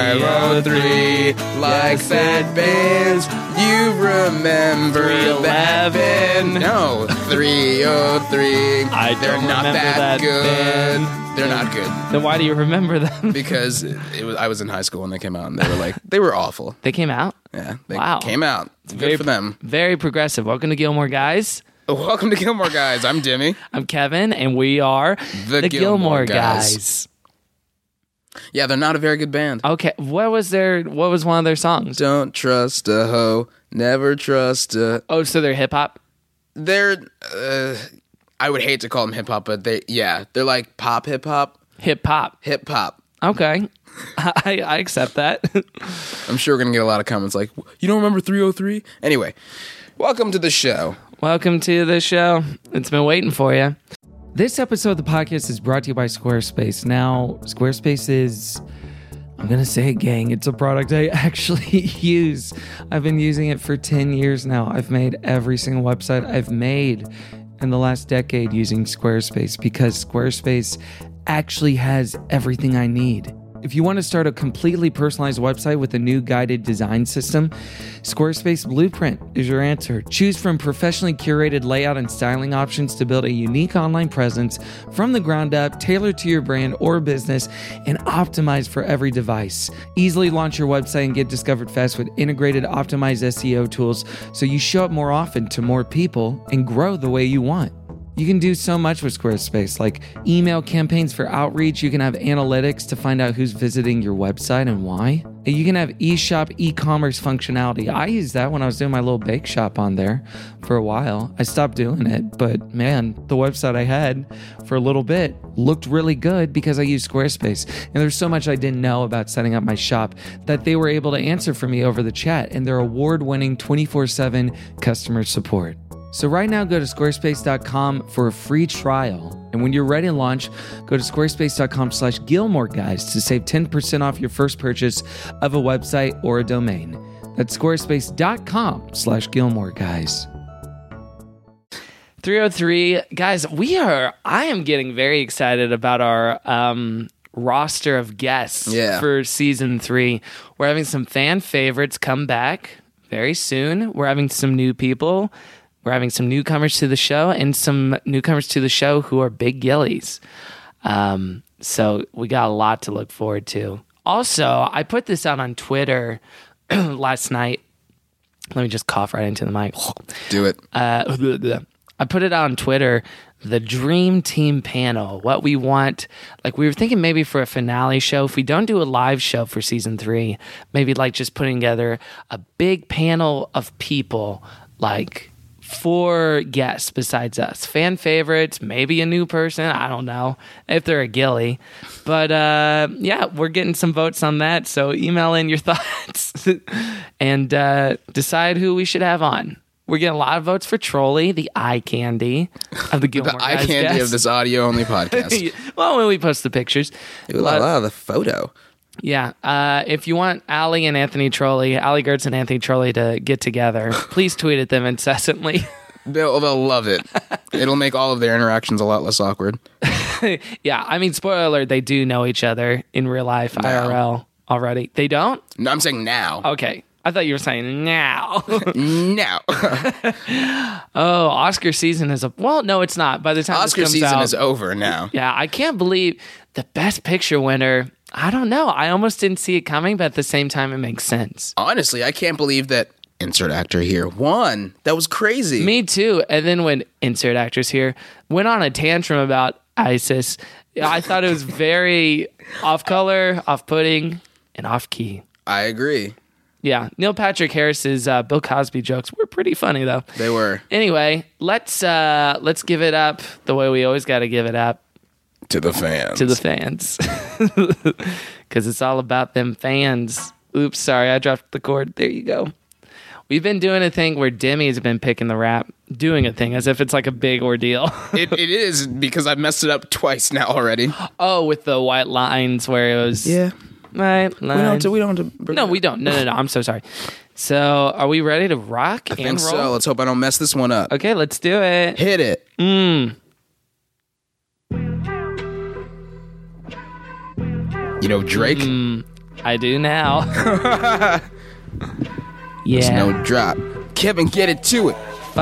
503, like that band. You remember that band? No, 303. They're not that good. Band. They're not good. Then why do you remember them? Because I was in high school when they came out, and they were awful. They came out? Yeah, they Wow. came out. It's good for them. Very progressive. Welcome to Gilmore Guys. Welcome to Gilmore Guys. I'm Dimmy. I'm Kevin, and we are the Gilmore Guys. Yeah, they're not a very good band. Okay, what was one of their songs? Don't trust a hoe, never trust a... Oh, so they're hip-hop? They're, I would hate to call them hip-hop, but they're like pop hip-hop. Hip-hop. Hip-hop. Okay. I accept that. I'm sure we're going to get a lot of comments like, you don't remember 303? Anyway, welcome to the show. Welcome to the show. It's been waiting for you. This episode of the podcast is brought to you by Squarespace. Now, Squarespace is, I'm going to say it, gang, it's a product I actually use. I've been using it for 10 years now. I've made every single website I've made in the last decade using Squarespace because Squarespace actually has everything I need. If you want to start a completely personalized website with a new guided design system, Squarespace Blueprint is your answer. Choose from professionally curated layout and styling options to build a unique online presence from the ground up, tailored to your brand or business, and optimized for every device. Easily launch your website and get discovered fast with integrated optimized SEO tools so you show up more often to more people and grow the way you want. You can do so much with Squarespace, like email campaigns for outreach. You can have analytics to find out who's visiting your website and why. And you can have eShop e-commerce functionality. I used that when I was doing my little bake shop on there for a while. I stopped doing it, but man, the website I had for a little bit looked really good because I used Squarespace. And there's so much I didn't know about setting up my shop that they were able to answer for me over the chat and their award-winning 24/7 customer support. So right now, go to squarespace.com for a free trial. And when you're ready to launch, go to squarespace.com/Gilmore Guys to save 10% off your first purchase of a website or a domain. That's squarespace.com/Gilmore Guys. 303, guys, I am getting very excited about our roster of guests for season 3. We're having some fan favorites come back very soon. We're having some new people. We're having some newcomers to the show and some newcomers to the show who are big gillies. So we got a lot to look forward to. Also, I put this out on Twitter last night. Let me just cough right into the mic. Do it. I put it out on Twitter, the Dream Team panel, what we want. Like, we were thinking maybe for a finale show, if we don't do a live show for season 3, maybe like just putting together a big panel of people, like 4 guests besides us. Fan favorites, maybe a new person. I don't know if they're a gilly. But yeah, we're getting some votes on that. So email in your thoughts and decide who we should have on. We're getting a lot of votes for Trolley, the eye candy of the Gilmore The eye candy guests. of this audio-only podcast. Well, when we post the pictures. Ooh, the photo. Yeah. If you want Allie and Anthony Trolley, Allie Gertz and Anthony Trolley to get together, please tweet at them incessantly. They'll love it. It'll make all of their interactions a lot less awkward. Yeah. I mean, spoiler alert, they do know each other in real life, IRL already. They don't? No, I'm saying now. Okay. I thought you were saying now. Now. Oh, Oscar season is well, no, it's not. By the time Oscar this comes season out, is over now. Yeah, I can't believe the Best Picture winner. I don't know. I almost didn't see it coming, but at the same time, it makes sense. Honestly, I can't believe that insert actor here won. That was crazy. Me too. And then when insert actress here went on a tantrum about ISIS, I thought it was very off color, off putting, and off key. I agree. Yeah, Neil Patrick Harris's Bill Cosby jokes were pretty funny though. They were. Anyway, let's give it up the way we always got to give it up. To the fans. To the fans. Because it's all about them fans. Oops, sorry, I dropped the cord. There you go. We've been doing a thing where Demi's been picking the rap, doing a thing as if it's like a big ordeal. It is, because I've messed it up twice now already. Oh, with the white lines where it was... Yeah. Right. We don't have to bring No, it we up. don't. No. I'm so sorry. So, are we ready to rock I and think roll? so. Let's hope I don't mess this one up. Okay, let's do it. Hit it. You know, Drake I do now. There's Yeah. no drop. Kevin, get it to it.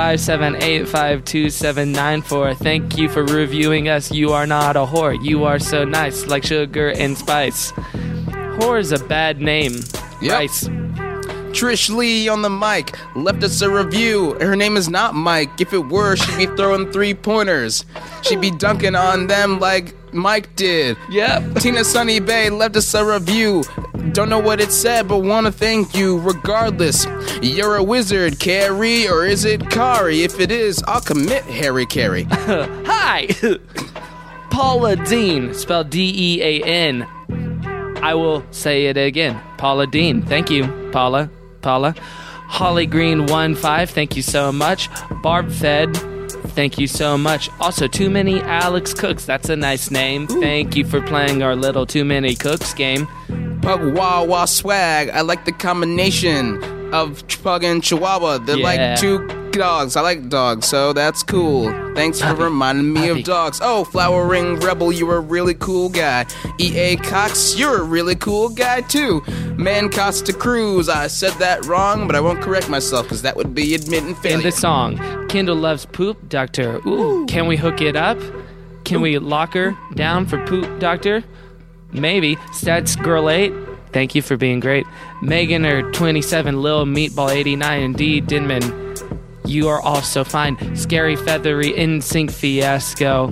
578527994. Thank you for reviewing us. You are not a whore. You are so nice, like sugar and spice. Whore is a bad name. Yep. Rice. Trish Lee on the mic left us a review. Her name is not Mike. If it were, she'd be throwing 3-pointers. She'd be dunking on them like Mike did. Yep. Tina Sunny Bay left us a review. Don't know what it said, but want to thank you regardless. You're a wizard, Carrie, or is it Kari? If it is, I'll commit Harry Carey. Hi. Paula Dean, spelled D-E-A-N. I will say it again. Paula Dean. Thank you, Paula. Holly Green 15. Thank you so much. Barb Fed. Thank you so much. Also, Too Many Alex Cooks. That's a nice name. Ooh. Thank you for playing our little Too Many Cooks game. Pug Wah Swag. I like the combination of Pug and Chihuahua. They're like two dogs. I like dogs, so that's cool. Thanks for reminding me of dogs. Oh, Flowering Rebel, you're a really cool guy. E.A. Cox, you're a really cool guy too. Man Costa Cruz, I said that wrong, but I won't correct myself because that would be admitting failure. In the song, Kendall loves poop, doctor. Ooh, can we hook it up? Can we lock her down for poop, doctor? Maybe. Stats Girl 8, thank you for being great. Megan or 27, Lil Meatball 89, and D Dinman. You are also fine. Scary Feathery NSYNC Fiasco.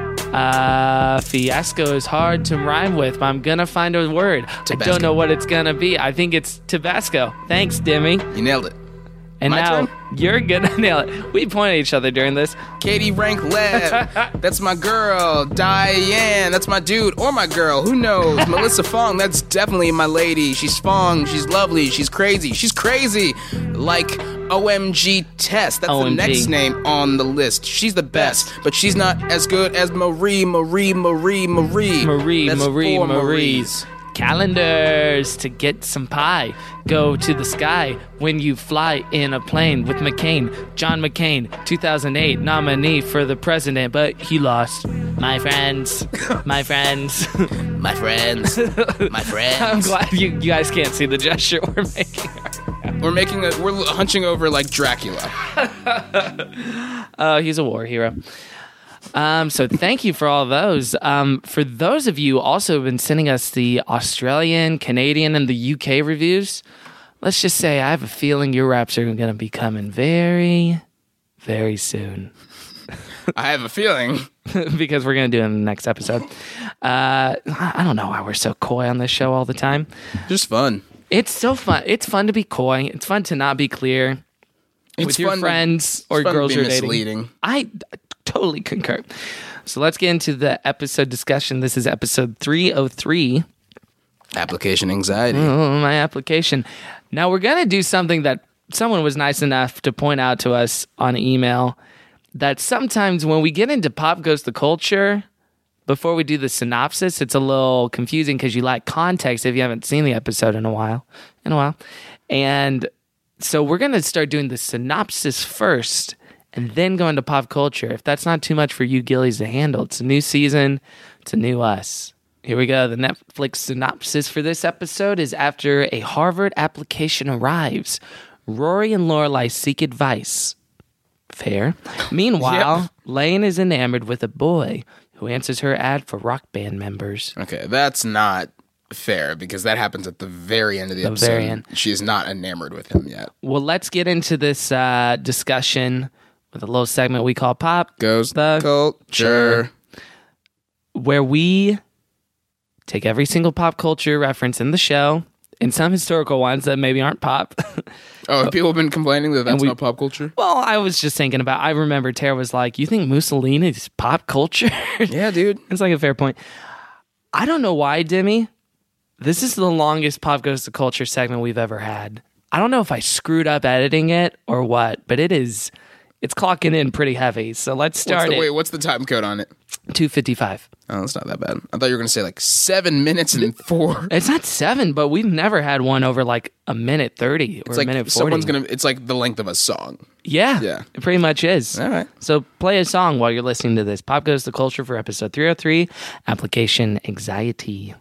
Fiasco is hard to rhyme with, but I'm gonna find a word. Tabasco. I don't know what it's gonna be. I think it's Tabasco. Thanks, Demi. You nailed it. And My now turn? you're gonna nail it. We point at each other during this. Katie Rank Lev, that's my girl. Diane, that's my dude or my girl, who knows? Melissa Fong, that's definitely my lady. She's Fong, she's lovely, she's crazy. Like OMG Tess, that's OMG. the next name on the list. She's the best, but she's not as good as Marie. That's four Maries. Calendars to get some pie. Go to the sky when you fly in a plane with McCain. John McCain, 2008 nominee for the president, but he lost. My friends. My friends. My friends. My friends. I'm glad you guys can't see the gesture we're making. We're hunching over like Dracula. He's a war hero. So thank you for all those. For those of you also who have been sending us the Australian, Canadian, and the UK reviews, let's just say I have a feeling your raps are going to be coming very, very soon. I have a feeling. Because we're going to do it in the next episode. I don't know why we're so coy on this show all the time. Just fun. It's so fun. It's fun to be coy. It's fun to not be clear with your friends or girls you're dating. Misleading. I totally concur. So let's get into the episode discussion. This is episode 303. Application anxiety. Oh, my application. Now we're going to do something that someone was nice enough to point out to us on email, that sometimes when we get into Pop Goes the Culture, before we do the synopsis, it's a little confusing because you lack context if you haven't seen the episode in a while. And so we're going to start doing the synopsis first and then go into pop culture. If that's not too much for you gillies to handle, it's a new season, it's a new us. Here we go. The Netflix synopsis for this episode is: after a Harvard application arrives, Rory and Lorelai seek advice. Fair. Meanwhile, Lane is enamored with a boy who answers her ad for rock band members. Okay, that's not fair because that happens at the very end of the episode. Very end. She's not enamored with him yet. Well, let's get into this discussion with a little segment we call Pop Goes the Culture, where we take every single pop culture reference in the show and some historical ones that maybe aren't pop. Oh, people have been complaining that that's not pop culture? Well, I was just thinking about, I remember Tara was like, you think Mussolini is pop culture? Yeah, dude. It's like a fair point. I don't know why, Demi. This is the longest Pop Goes to Culture segment we've ever had. I don't know if I screwed up editing it or what, but it's clocking in pretty heavy. So let's start what's the time code on it? 2:55. Oh, that's not that bad. I thought you were going to say like 7 minutes and 4. It's not 7, but we've never had one over like a minute 30 or It's a like minute 40. it's like the length of a song. Yeah, it pretty much is. All right. So play a song while you're listening to this. Pop Goes the Culture for episode 303, Application Anxiety.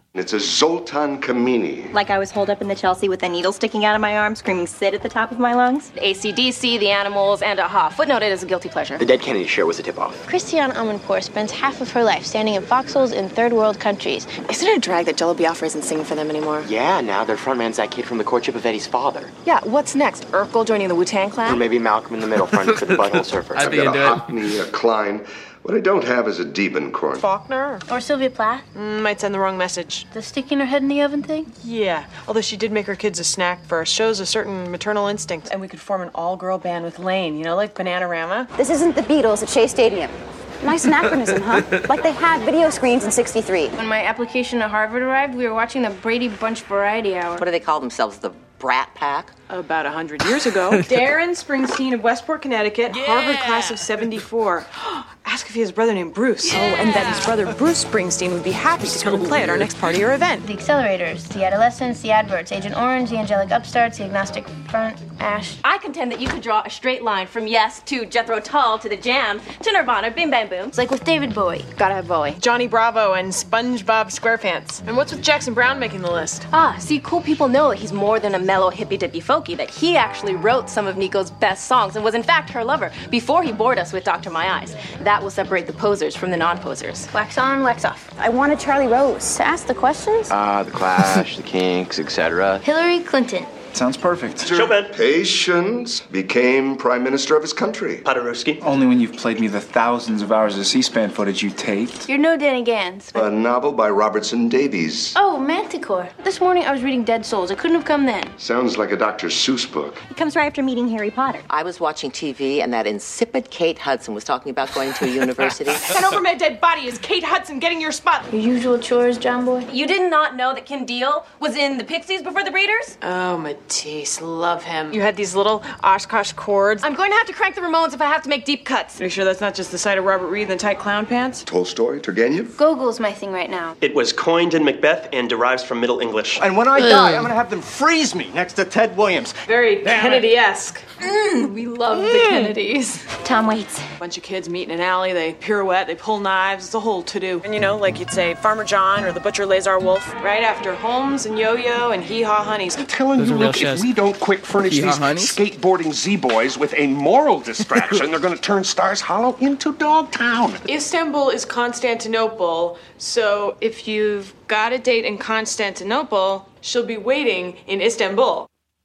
It's a Zoltan Kamini. Like I was holed up in the Chelsea with a needle sticking out of my arm, screaming "Sid" at the top of my lungs. AC/DC, The Animals, and Aha. Footnoted as a guilty pleasure. The Dead Kennedy Show was a tip-off. Christiane Amanpour spends half of her life standing in foxholes in third world countries. Isn't it a drag that Jello Biafra isn't singing for them anymore? Yeah, now their frontman's that kid from The Courtship of Eddie's Father. Yeah, what's next? Urkel joining the Wu-Tang Clan? Or maybe Malcolm in the Middle fronting for the Butthole Surfers. I've got a Hockney, a Klein. What I don't have is a Diebenkorn. Faulkner? Or Sylvia Plath. Might send the wrong message. The sticking her head in the oven thing? Yeah, although she did make her kids a snack first. Shows a certain maternal instinct. And we could form an all-girl band with Lane, you know, like Bananarama. This isn't the Beatles at Shea Stadium. Nice anachronism, huh? Like they had video screens in '63. When my application at Harvard arrived, we were watching the Brady Bunch Variety Hour. What do they call themselves? The Brat Pack? About 100 years ago. Darren Springsteen of Westport, Connecticut, Harvard class of '74. Ask if he has a brother named Bruce. Oh, and that his brother Bruce Springsteen would be happy to come and play at our next party or event. The Accelerators, the Adolescents, the Adverts, Agent Orange, the Angelic Upstarts, the Agnostic Front, Ash. I contend that you could draw a straight line from Yes to Jethro Tull to The Jam to Nirvana, Bim Bam Boom. It's like with David Bowie. Gotta have Bowie. Johnny Bravo and SpongeBob SquarePants. And what's with Jackson Browne making the list? See, cool people know that he's more than a mellow hippy-dippy folky, that he actually wrote some of Nico's best songs and was in fact her lover before he bored us with Dr. My Eyes. That will separate the posers from the non-posers. Wax on, wax off. I wanted Charlie Rose to ask the questions. The Clash, the Kinks, etc. Hillary Clinton. Sounds perfect. Chopin. Patience became prime minister of his country. Paderewski. Only when you've played me the thousands of hours of C-SPAN footage you taped. You're no Danny Gans. A novel by Robertson Davies. Oh, Manticore. This morning I was reading Dead Souls. It couldn't have come then. Sounds like a Dr. Seuss book. It comes right after meeting Harry Potter. I was watching TV and that insipid Kate Hudson was talking about going to a university. And over my dead body is Kate Hudson getting your spot. Your usual chores, John Boy? You did not know that Kim Deal was in the Pixies before the Breeders? Oh, Matisse, love him. You had these little Oshkosh chords. I'm going to have to crank the Ramones if I have to make deep cuts. Are you sure that's not just the sight of Robert Reed in the tight clown pants? Tolstoy, Turgenev. Gogol's my thing right now. It was coined in Macbeth and derives from Middle English. And when I die, I'm gonna have them freeze me next to Ted Williams. Very Kennedy-esque. We love the Kennedys. Tom Waits. A bunch of kids meet in an alley, they pirouette, they pull knives, it's a whole to-do. And you know, like you'd say Farmer John or the Butcher Lazar Wolf, right after Holmes and Yo-Yo and Hee Haw Honeys. I'm telling you, Luke, if we don't quick furnish these skateboarding Z-boys with a moral distraction, they're gonna turn Stars Hollow into Dogtown. Istanbul is Constantinople, so if you've got a date in Constantinople, she'll be waiting in Istanbul.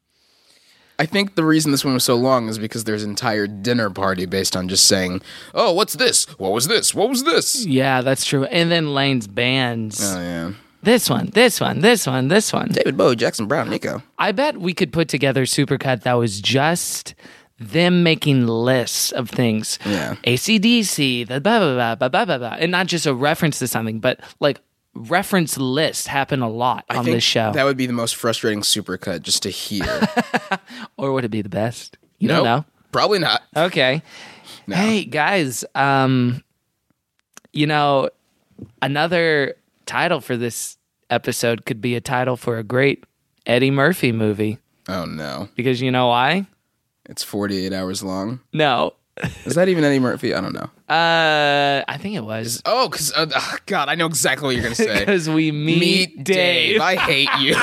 I think the reason this one was so long is because there's an entire dinner party based on just saying, oh, what's this? What was this? What was this? Yeah, that's true. And then Lane's bands. Oh, yeah. This one, this one, this one, this one. David Bowie, Jackson Browne, Nico. I bet we could put together a supercut that was just them making lists of things. Yeah. AC/DC, the blah, blah, blah, blah, blah, blah, blah. And not just a reference to something, but like reference lists happen a lot on this show. That would be the most frustrating supercut just to hear. Or would it be the best? You don't know. Probably not. Okay. No. Hey, guys, you know, another title for this episode could be a title for a great Eddie Murphy movie. Oh, no. Because you know why? It's 48 hours long. No. Is that even Eddie Murphy? I don't know. I think it was. Because, God, I know exactly what you're going to say. Because we meet Dave. I hate you.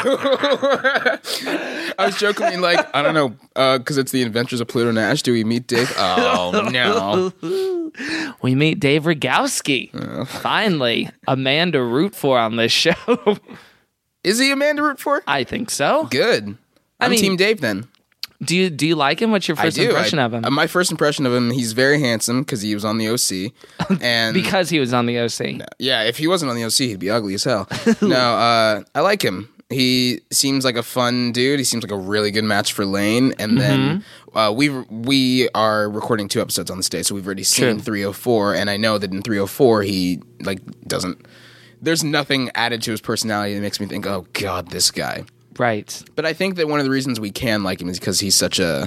I was joking, like, I don't know, because it's the Adventures of Pluto Nash. Do we meet Dave? Oh, no. We meet Dave Rogowski. Oh. Finally, a man to root for on this show. Is he a man to root for? I think so. Good. I'm Team Dave then. Do you like him? What's your first impression of him? My first impression of him, he's very handsome because he was on the OC. And because he was on the OC. No, yeah, if he wasn't on the OC, he'd be ugly as hell. No, I like him. He seems like a fun dude. He seems like a really good match for Lane. And then we are recording 2 episodes on this day, so we've already seen 304. And I know that in 304, he doesn't. There's nothing added to his personality that makes me think, oh God, this guy. Right. But I think that one of the reasons we can like him is because he's such a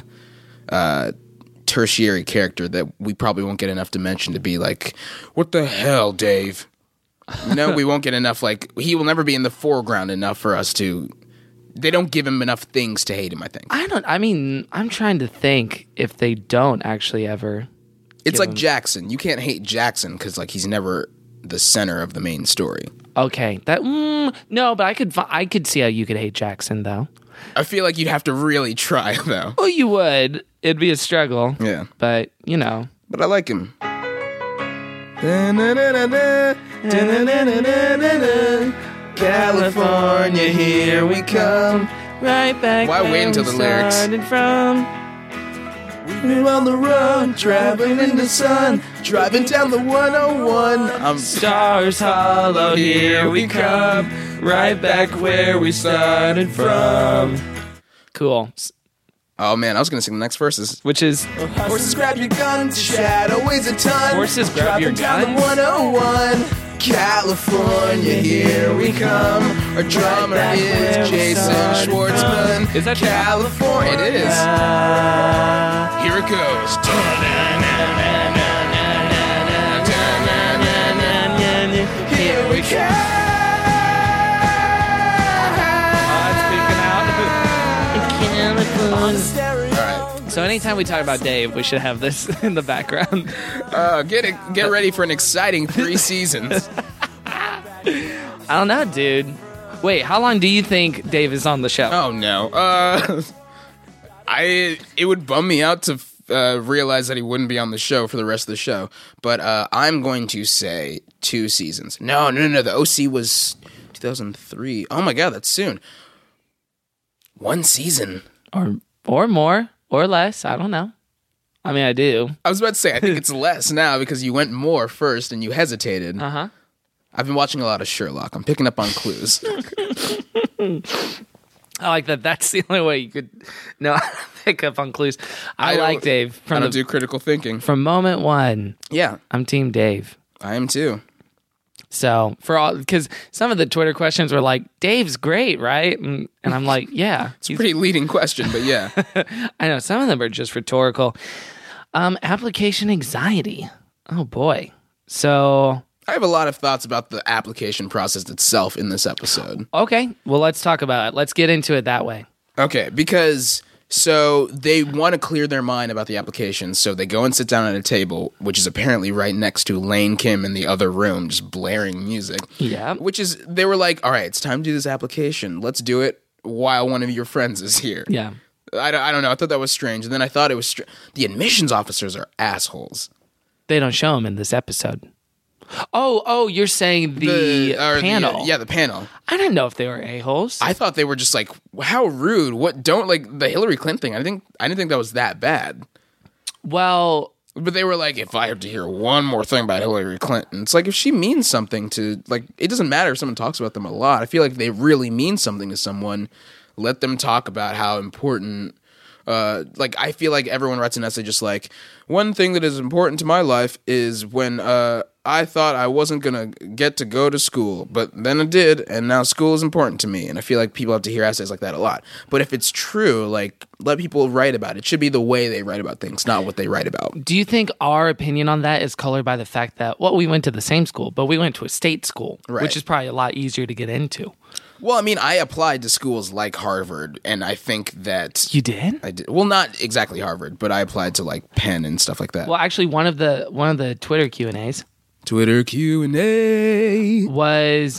tertiary character that we probably won't get enough dimension to be like, what the hell, Dave? No, we won't get enough, he will never be in the foreground enough for us to... They don't give him enough things to hate him, I think. I'm trying to think if they don't actually ever... It's like Jackson. You can't hate Jackson because, he's never the center of the main story. Okay, that no, but I could see how you could hate Jackson though. I feel like you'd have to really try though. Well, you would. It'd be a struggle. Yeah, but you know. But I like him. California, here we come. Right back. Why wait until the lyrics? We're on the road, driving in the sun, driving down the 101. Stars Hollow, here we come, right back where we started from. Cool. Oh man, I was gonna sing the next verses, which is horses grab your guns, shadow weighs a ton. Horses grab your guns. Down the 101. California, here we come. Our drummer is Jason Schwartzman. Is that California? It is. Here it goes. Here we go. All right. So anytime we talk about Dave, we should have this in the background. Get ready for an exciting 3 seasons. I don't know, dude. Wait, how long do you think Dave is on the show? Oh no. It would bum me out to realize that he wouldn't be on the show for the rest of the show. But I'm going to say 2 seasons. No. The OC was 2003. Oh my god, that's soon. 1 season. Or more. Or less. I don't know. I mean, I do. I was about to say, I think it's less now because you went more first and you hesitated. Uh-huh. I've been watching a lot of Sherlock. I'm picking up on clues. I like that. That's the only way you could pick up on clues. I like Dave. I don't do critical thinking. From moment one. Yeah. I'm Team Dave. I am too. So, because some of the Twitter questions were like, Dave's great, right? And I'm like, yeah. It's a pretty leading question, but yeah. I know. Some of them are just rhetorical. Application anxiety. Oh, boy. So I have a lot of thoughts about the application process itself in this episode. Okay. Well, let's talk about it. Let's get into it that way. Okay. Because so they want to clear their mind about the application. So they go and sit down at a table, which is apparently right next to Lane Kim in the other room, just blaring music. Yeah. They were like, all right, it's time to do this application. Let's do it while one of your friends is here. Yeah. I don't know. I thought that was strange. And then I thought it was the admissions officers are assholes. They don't show them in this episode. Oh, you're saying the panel. The panel. I didn't know if they were a-holes. I thought they were just like, how rude. What, don't, like, the Hillary Clinton thing. I didn't think that was that bad. Well, but they were like, if I have to hear one more thing about Hillary Clinton, it's like, if she means something to, like, it doesn't matter if someone talks about them a lot. I feel like if they really mean something to someone, let them talk about how important. Like, I feel like everyone writes an essay just like, one thing that is important to my life is when I thought I wasn't going to get to go to school, but then I did, and now school is important to me. And I feel like people have to hear essays like that a lot. But if it's true, like, let people write about it. It should be the way they write about things, not what they write about. Do you think our opinion on that is colored by the fact that, well, we went to the same school, but we went to a state school, right, which is probably a lot easier to get into? Well, I mean, I applied to schools like Harvard, and I think that... You did? I did. Well, not exactly Harvard, but I applied to, like, Penn and stuff like that. Well, actually, one of the Twitter Q&As... Twitter Q&A... was,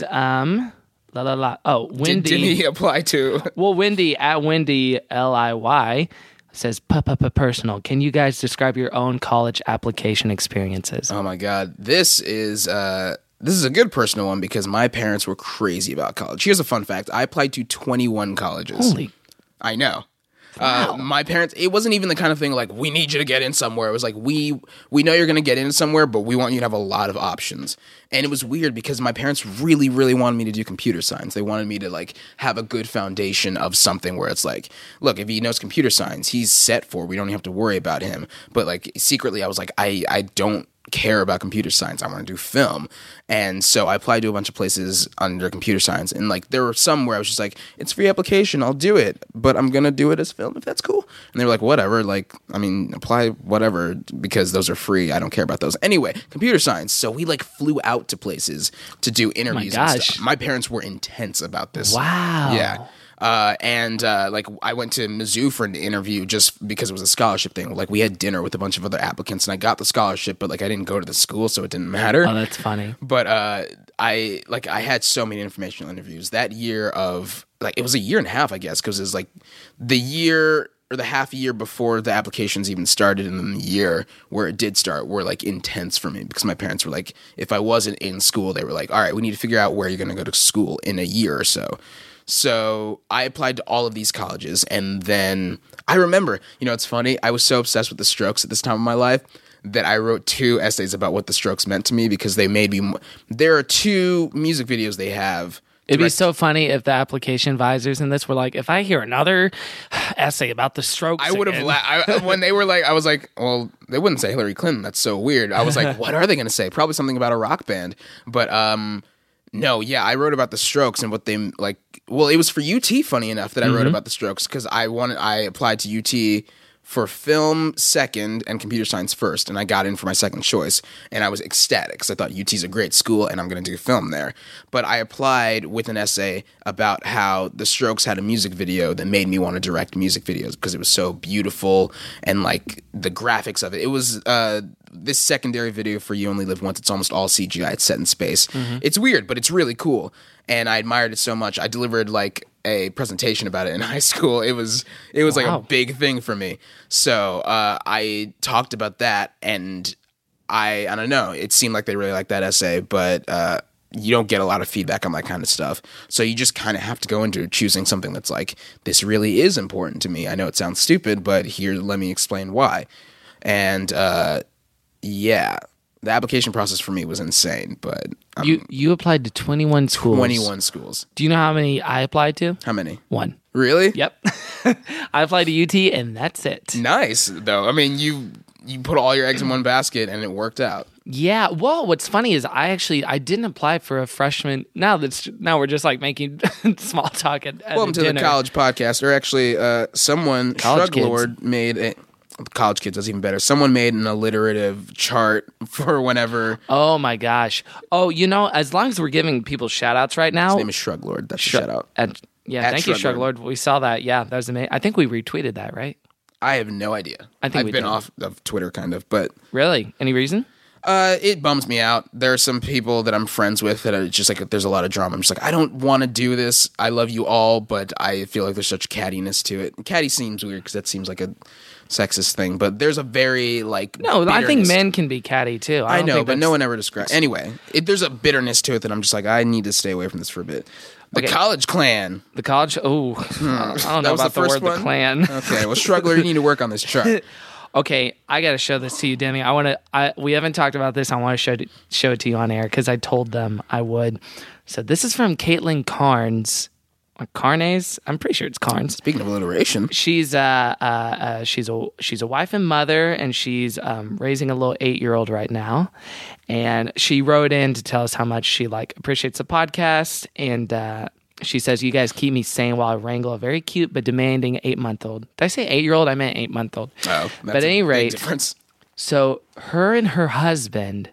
Oh, Wendy... Did he apply to... Well, Wendy, at Wendy, Liy, says, personal. Can you guys describe your own college application experiences? Oh, my God. This is a good personal one because my parents were crazy about college. Here's a fun fact. I applied to 21 colleges. Holy. I know. Wow. My parents, it wasn't even the kind of thing like, we need you to get in somewhere. It was like, we know you're going to get in somewhere, but we want you to have a lot of options. And it was weird because my parents really, really wanted me to do computer science. They wanted me to, like, have a good foundation of something where it's like, look, if he knows computer science, he's set for, we don't have to worry about him. But, like, secretly I was like, I don't care about computer science. I want to do film. And so I applied to a bunch of places under computer science. And, like, there were some where I was just like, it's free application. I'll do it. But I'm going to do it as film if that's cool. And they were like, whatever. Like, I mean, apply whatever because those are free. I don't care about those. Anyway, computer science. So we, like, flew out to places to do interviews and stuff. My parents were intense about this. Wow. Yeah. Like, I went to Mizzou for an interview just because it was a scholarship thing. Like, we had dinner with a bunch of other applicants, and I got the scholarship, but, like, I didn't go to the school, so it didn't matter. Oh, that's funny. But I had so many informational interviews that year of it was a year and a half, I guess, because it was like the year or the half year before the applications even started, and then the year where it did start were like intense for me because my parents were like, if I wasn't in school, they were like, all right, we need to figure out where you're going to go to school in a year or so. So I applied to all of these colleges, and then I remember, it's funny, I was so obsessed with the Strokes at this time of my life that I wrote 2 essays about what the Strokes meant to me because they made me. There are 2 music videos they have. It'd be so funny if the application advisors in this were like, if I hear another essay about the Strokes, I would have when they were like, I was like, well, they wouldn't say Hillary Clinton. That's so weird. I was like, what are they going to say? Probably something about a rock band. But no, yeah, I wrote about the Strokes and what they like. Well, it was for UT, funny enough, that I wrote about the Strokes because I applied to UT for film second and computer science first, and I got in for my second choice, and I was ecstatic because I thought UT's a great school and I'm going to do film there. But I applied with an essay about how the Strokes had a music video that made me want to direct music videos because it was so beautiful and like the graphics of it. It was this secondary video for You Only Live Once. It's almost all CGI. It's set in space. It's weird, but it's really cool. And I admired it so much. I delivered like a presentation about it in high school. It was like a big thing for me. So I talked about that, and I don't know. It seemed like they really liked that essay, but you don't get a lot of feedback on that kind of stuff. So you just kind of have to go into choosing something that's like, this really is important to me. I know it sounds stupid, but here, let me explain why. And yeah. The application process for me was insane, but you applied to 21 schools. 21 schools. Do you know how many I applied to? How many? 1. Really? Yep. I applied to UT, and that's it. Nice, though. I mean, you put all your eggs in one basket, and it worked out. Yeah. Well, what's funny is I didn't apply for a freshman. Now we're just like making small talk at Welcome to dinner. the college podcast. Or actually, someone, College Shruglord, made a. College kids, that's even better. Someone made an alliterative chart for whenever. Oh my gosh. Oh, as long as we're giving people shout outs right now. His name is Shruglord. That's a shout out. Thank you, Shruglord. We saw that. Yeah, that was amazing. I think we retweeted that, right? I have no idea. I think I've been off of Twitter kind of, but. Really? Any reason? It bums me out. There are some people that I'm friends with that are just like, there's a lot of drama. I'm just like, I don't want to do this. I love you all, but I feel like there's such cattiness to it. Catty seems weird because that seems like a sexist thing, but there's a very like bitterness. I think men can be catty too. I know, but no one ever describes. Anyway, there's a bitterness to it that I'm just like, I need to stay away from this for a bit. The college clan. The college. Oh, I don't know about the word the clan. Okay, well, Shruggler, you need to work on this chart. Okay, I got to show this to you, Demi. We haven't talked about this. I want to show it to you on air because I told them I would. So this is from Caitlin Carnes. Carnes? I'm pretty sure it's Carnes. Speaking of alliteration, she's a wife and mother, and she's raising a little 8-year-old right now. And she wrote in to tell us how much she appreciates the podcast, and she says, "You guys keep me sane while I wrangle a very cute but demanding 8-month-old." Did I say 8-year-old? I meant 8-month-old. Oh, that's but at any rate, big difference. So her and her husband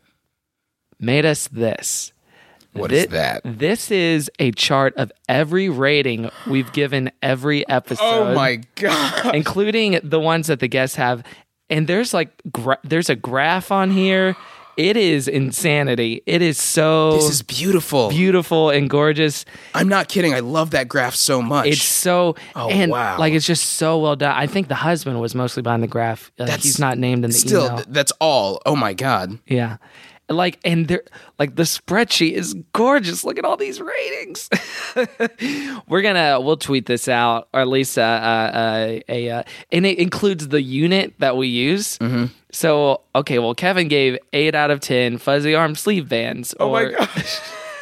made us this. What is that? This is a chart of every rating we've given every episode. Oh my god! Including the ones that the guests have. And there's there's a graph on here. It is insanity. It is so... This is beautiful. Beautiful and gorgeous. I'm not kidding. I love that graph so much. It's so... Oh, and wow. It's just so well done. I think the husband was mostly behind the graph. He's not named in the email. That's all. Oh, my God. Yeah. And they're the spreadsheet is gorgeous. Look at all these ratings. We'll tweet this out, or at least and it includes the unit that we use. Mm-hmm. So, okay, well, Kevin gave 8 out of 10 fuzzy arm sleeve bands. Oh my gosh.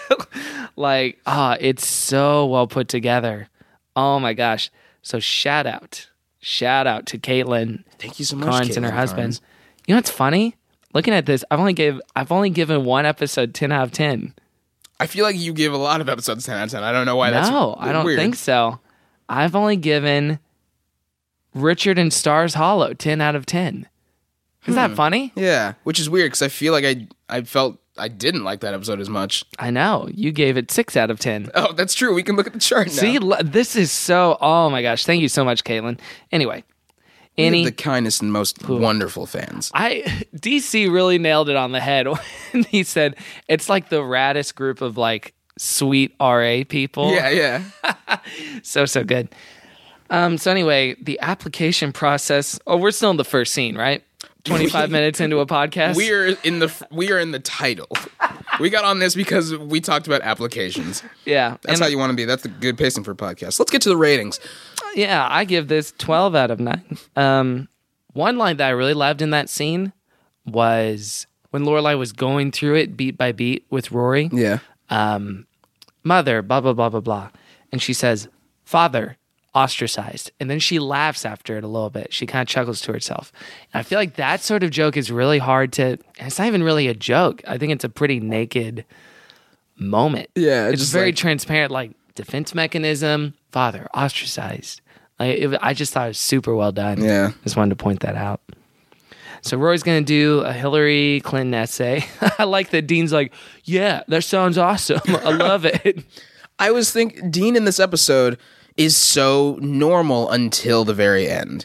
It's so well put together. Oh my gosh. So shout out to Caitlin. Thank you so much, Carnes, Caitlin and her husband. Carnes. You know what's funny? Looking at this, I've only given one episode 10 out of 10. I feel like you give a lot of episodes 10 out of 10. I don't know why that's weird. No, I don't think so. I've only given Richard and Stars Hollow 10 out of 10. Isn't that funny? Yeah, which is weird because I feel like I felt I didn't like that episode as much. I know. You gave it 6 out of 10. Oh, that's true. We can look at the chart now. See, this is so... Oh my gosh. Thank you so much, Caitlin. Anyway, Any the kindest and most wonderful fans. DC really nailed it on the head when he said it's like the raddest group of like sweet RA people. Yeah. So good. So anyway, the application process. Oh, we're still in the first scene, right? 25 minutes into a podcast. We are in the title. We got on this because we talked about applications. Yeah. That's how you want to be. That's the good pacing for a podcast. Let's get to the ratings. Yeah, I give this 12 out of 9. One line that I really loved in that scene was when Lorelai was going through it beat by beat with Rory. Yeah. Mother, blah, blah, blah, blah, blah. And she says, father, ostracized. And then she laughs after it a little bit. She kind of chuckles to herself. And I feel like that sort of joke is really hard to, and it's not even really a joke. I think it's a pretty naked moment. Yeah. It's very like, transparent, like defense mechanism, father, ostracized. I just thought it was super well done. Yeah. Just wanted to point that out. So Rory's going to do a Hillary Clinton essay. I like that Dean's like, yeah, that sounds awesome. I love it. I was thinking Dean in this episode is so normal until the very end.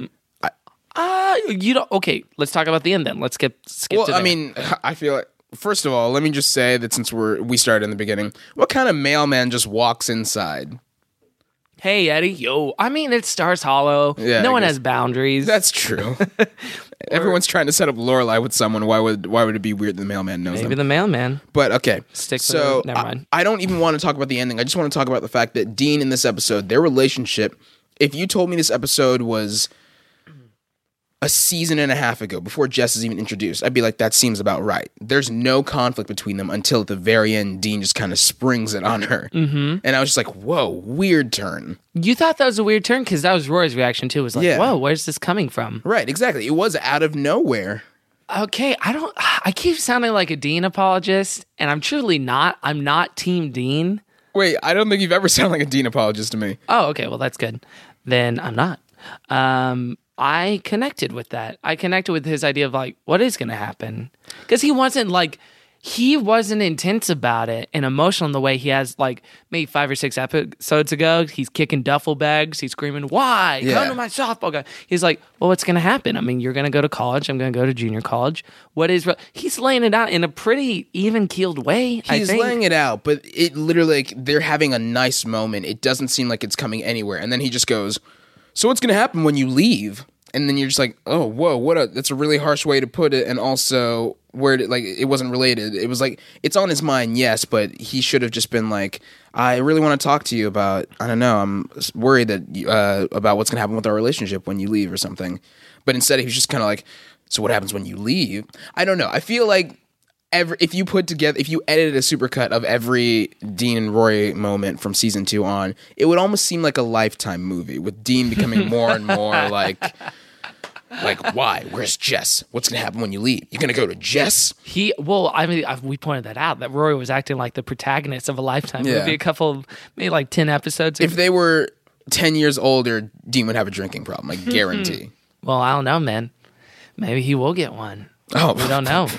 You don't. Okay, let's talk about the end then. Let's skip to there. I mean, I feel like, first of all, let me just say that since we started in the beginning, what kind of mailman just walks inside? Hey, Eddie. Yo. I mean, it's Stars Hollow. Yeah, no one has boundaries. That's true. Everyone's trying to set up Lorelai with someone. Why would it be weird that the mailman knows them? Maybe the mailman. But, okay. Never mind. I don't even want to talk about the ending. I just want to talk about the fact that Dean in this episode, their relationship, if you told me this episode was a season and a half ago, before Jess is even introduced, I'd be like, that seems about right. There's no conflict between them until at the very end, Dean just kind of springs it on her. Mm-hmm. And I was just like, whoa, weird turn. You thought that was a weird turn? Because that was Rory's reaction too. It was like, whoa, where's this coming from? Right, exactly. It was out of nowhere. Okay, I keep sounding like a Dean apologist, and I'm truly not. I'm not Team Dean. Wait, I don't think you've ever sounded like a Dean apologist to me. Oh, okay, well, that's good. Then I'm not. I connected with that. I connected with his idea of like, what is going to happen? Because he wasn't intense about it and emotional in the way he has like maybe 5 or 6 episodes ago. He's kicking duffel bags. He's screaming, why? Yeah. Come to my softball game. He's like, well, what's going to happen? I mean, you're going to go to college. I'm going to go to junior college. He's laying it out in a pretty even-keeled way, He's laying it out, but it literally, like, they're having a nice moment. It doesn't seem like it's coming anywhere. And then he just goes, so what's going to happen when you leave? And then you're just like, oh, whoa, that's a really harsh way to put it. And also, it wasn't related. It was like, it's on his mind, yes, but he should have just been like, I really want to talk to you about, I don't know, I'm worried that about what's going to happen with our relationship when you leave or something. But instead, he was just kind of like, so what happens when you leave? I don't know. I feel like if you edited a supercut of every Dean and Rory moment from season 2 on, it would almost seem like a Lifetime movie with Dean becoming more and more like why? Where's Jess? What's gonna happen when you leave? You're gonna go to Jess? We pointed that out, that Rory was acting like the protagonist of a Lifetime movie. Maybe like 10 episodes. If they were 10 years older, Dean would have a drinking problem. I guarantee. Well, I don't know, man. Maybe he will get one. Oh, we don't know.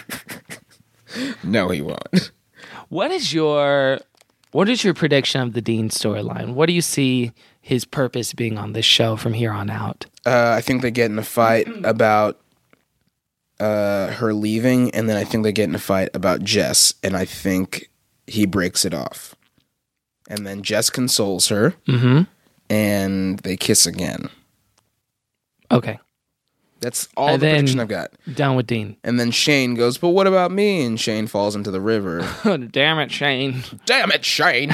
No, he won't. What is your prediction of the Dean storyline? What do you see his purpose being on this show from here on out? I think they get in a fight about her leaving, and then I think they get in a fight about Jess, and I think he breaks it off. And then Jess consoles her, and they kiss again. Okay. That's all the prediction I've got. Down with Dean. And then Shane goes, but what about me? And Shane falls into the river. Damn it, Shane. Damn it, Shane.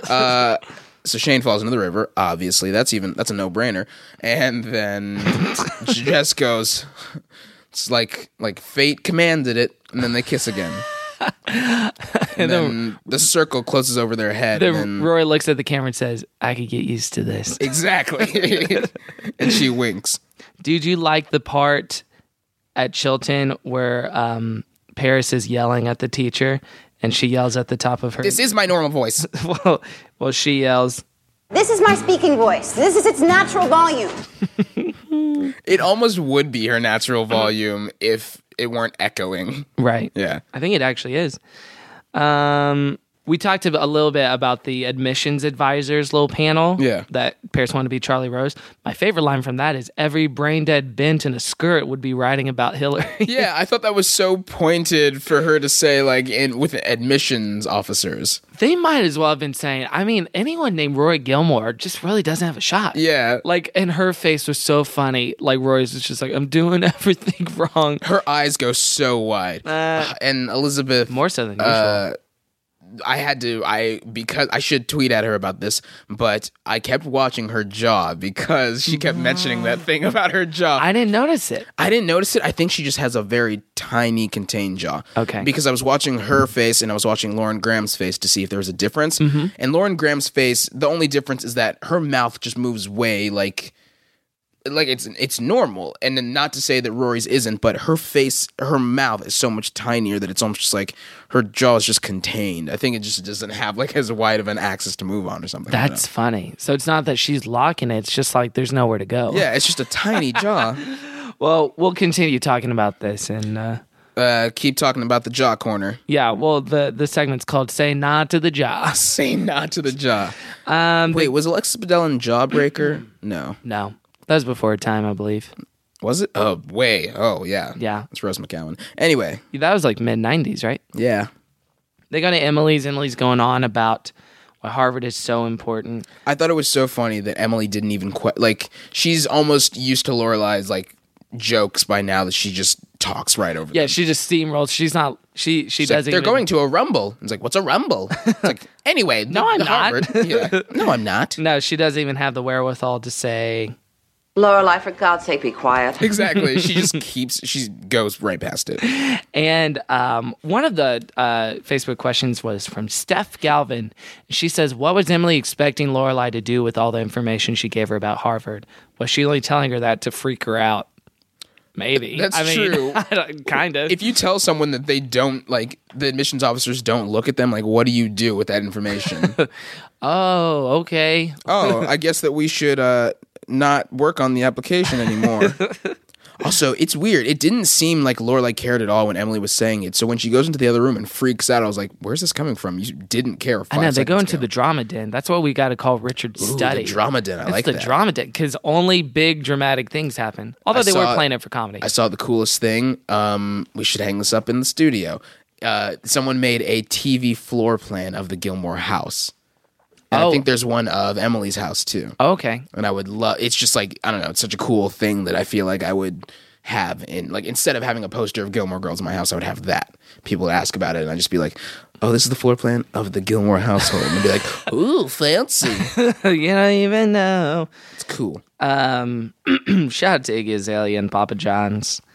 So Shane falls into the river. Obviously, that's a no-brainer. And then Jess goes, it's like fate commanded it. And then they kiss again. And then the circle closes over their head. Then Rory looks at the camera and says, I could get used to this. Exactly. And she winks. Did you like the part at Chilton where Paris is yelling at the teacher and she yells at the top of her? This is my normal voice. well, she yells, this is my speaking voice. This is its natural volume. It almost would be her natural volume if it weren't echoing. Right. Yeah. I think it actually is. We talked a little bit about the admissions advisors little panel. Yeah. That Paris wanted to be Charlie Rose. My favorite line from that is every brain dead bent in a skirt would be writing about Hillary. Yeah, I thought that was so pointed for her to say, like, with admissions officers. They might as well have been saying, I mean, anyone named Roy Gilmore just really doesn't have a shot. Yeah. Like, and her face was so funny. Like, Roy's was just like, I'm doing everything wrong. Her eyes go so wide. And Elizabeth... More so than usual. Because I should tweet at her about this, but I kept watching her jaw because she kept mentioning that thing about her jaw. I didn't notice it. I think she just has a very tiny contained jaw. Okay. Because I was watching her face and I was watching Lauren Graham's face to see if there was a difference. Mm-hmm. And Lauren Graham's face, the only difference is that her mouth just moves way like it's normal. And then not to say that Rory's isn't, but her face, her mouth is so much tinier that it's almost just like her jaw is just contained. I think it just doesn't have like as wide of an axis to move on or something. That's funny. So it's not that she's locking it. It's just like there's nowhere to go. Yeah, it's just a tiny jaw. Well, we'll continue talking about this and keep talking about the jaw corner. Yeah, well, the segment's called "Say Nah to the Jaw." Say nah to the jaw. Wait, was Alexis Bledel in Jawbreaker? No. That was before her time, I believe. Was it? Oh, way. Oh, yeah. Yeah. It's Rose McGowan. Anyway. That was like mid-90s, right? Yeah. They go to Emily's. Emily's going on about why Harvard is so important. I thought it was so funny that Emily didn't even she's almost used to Lorelai's, like, jokes by now that she just talks right over them. Yeah, she just steamrolls. She's not... She doesn't They're going to a rumble. It's like, what's a rumble? It's like, anyway. No, I'm not. Yeah. No, I'm not. No, she doesn't even have the wherewithal to say... Lorelai, for God's sake, be quiet. Exactly. She goes right past it. And one of the Facebook questions was from Steph Galvin. She says, what was Emily expecting Lorelai to do with all the information she gave her about Harvard? Was she only telling her that to freak her out? Maybe. That's true. Kind of. If you tell someone that they don't, like, the admissions officers don't look at them, like, what do you do with that information? Oh, okay. Oh, I guess that we should not work on the application anymore. Also, it's weird. It didn't seem like Lorelai cared at all when Emily was saying it. So when she goes into the other room and freaks out, I was like, where's this coming from? You didn't care 5 seconds I know, they go into ago. the drama den. That's what we got to call Richard's study. The drama den. I like that. It's the drama den, because only big dramatic things happen. Although they were playing it for comedy. I saw the coolest thing. We should hang this up in the studio. Someone made a TV floor plan of the Gilmore house. And I think there's one of Emily's house, too. Oh, okay. And I would love... It's just like, I don't know, it's such a cool thing that I feel like I would have in... Like, instead of having a poster of Gilmore Girls in my house, I would have that. People would ask about it, and I'd just be like, oh, this is the floor plan of the Gilmore household. And I'd be like, ooh, fancy. You don't even know. It's cool. Shout out to Iggy Azalea and Papa John's.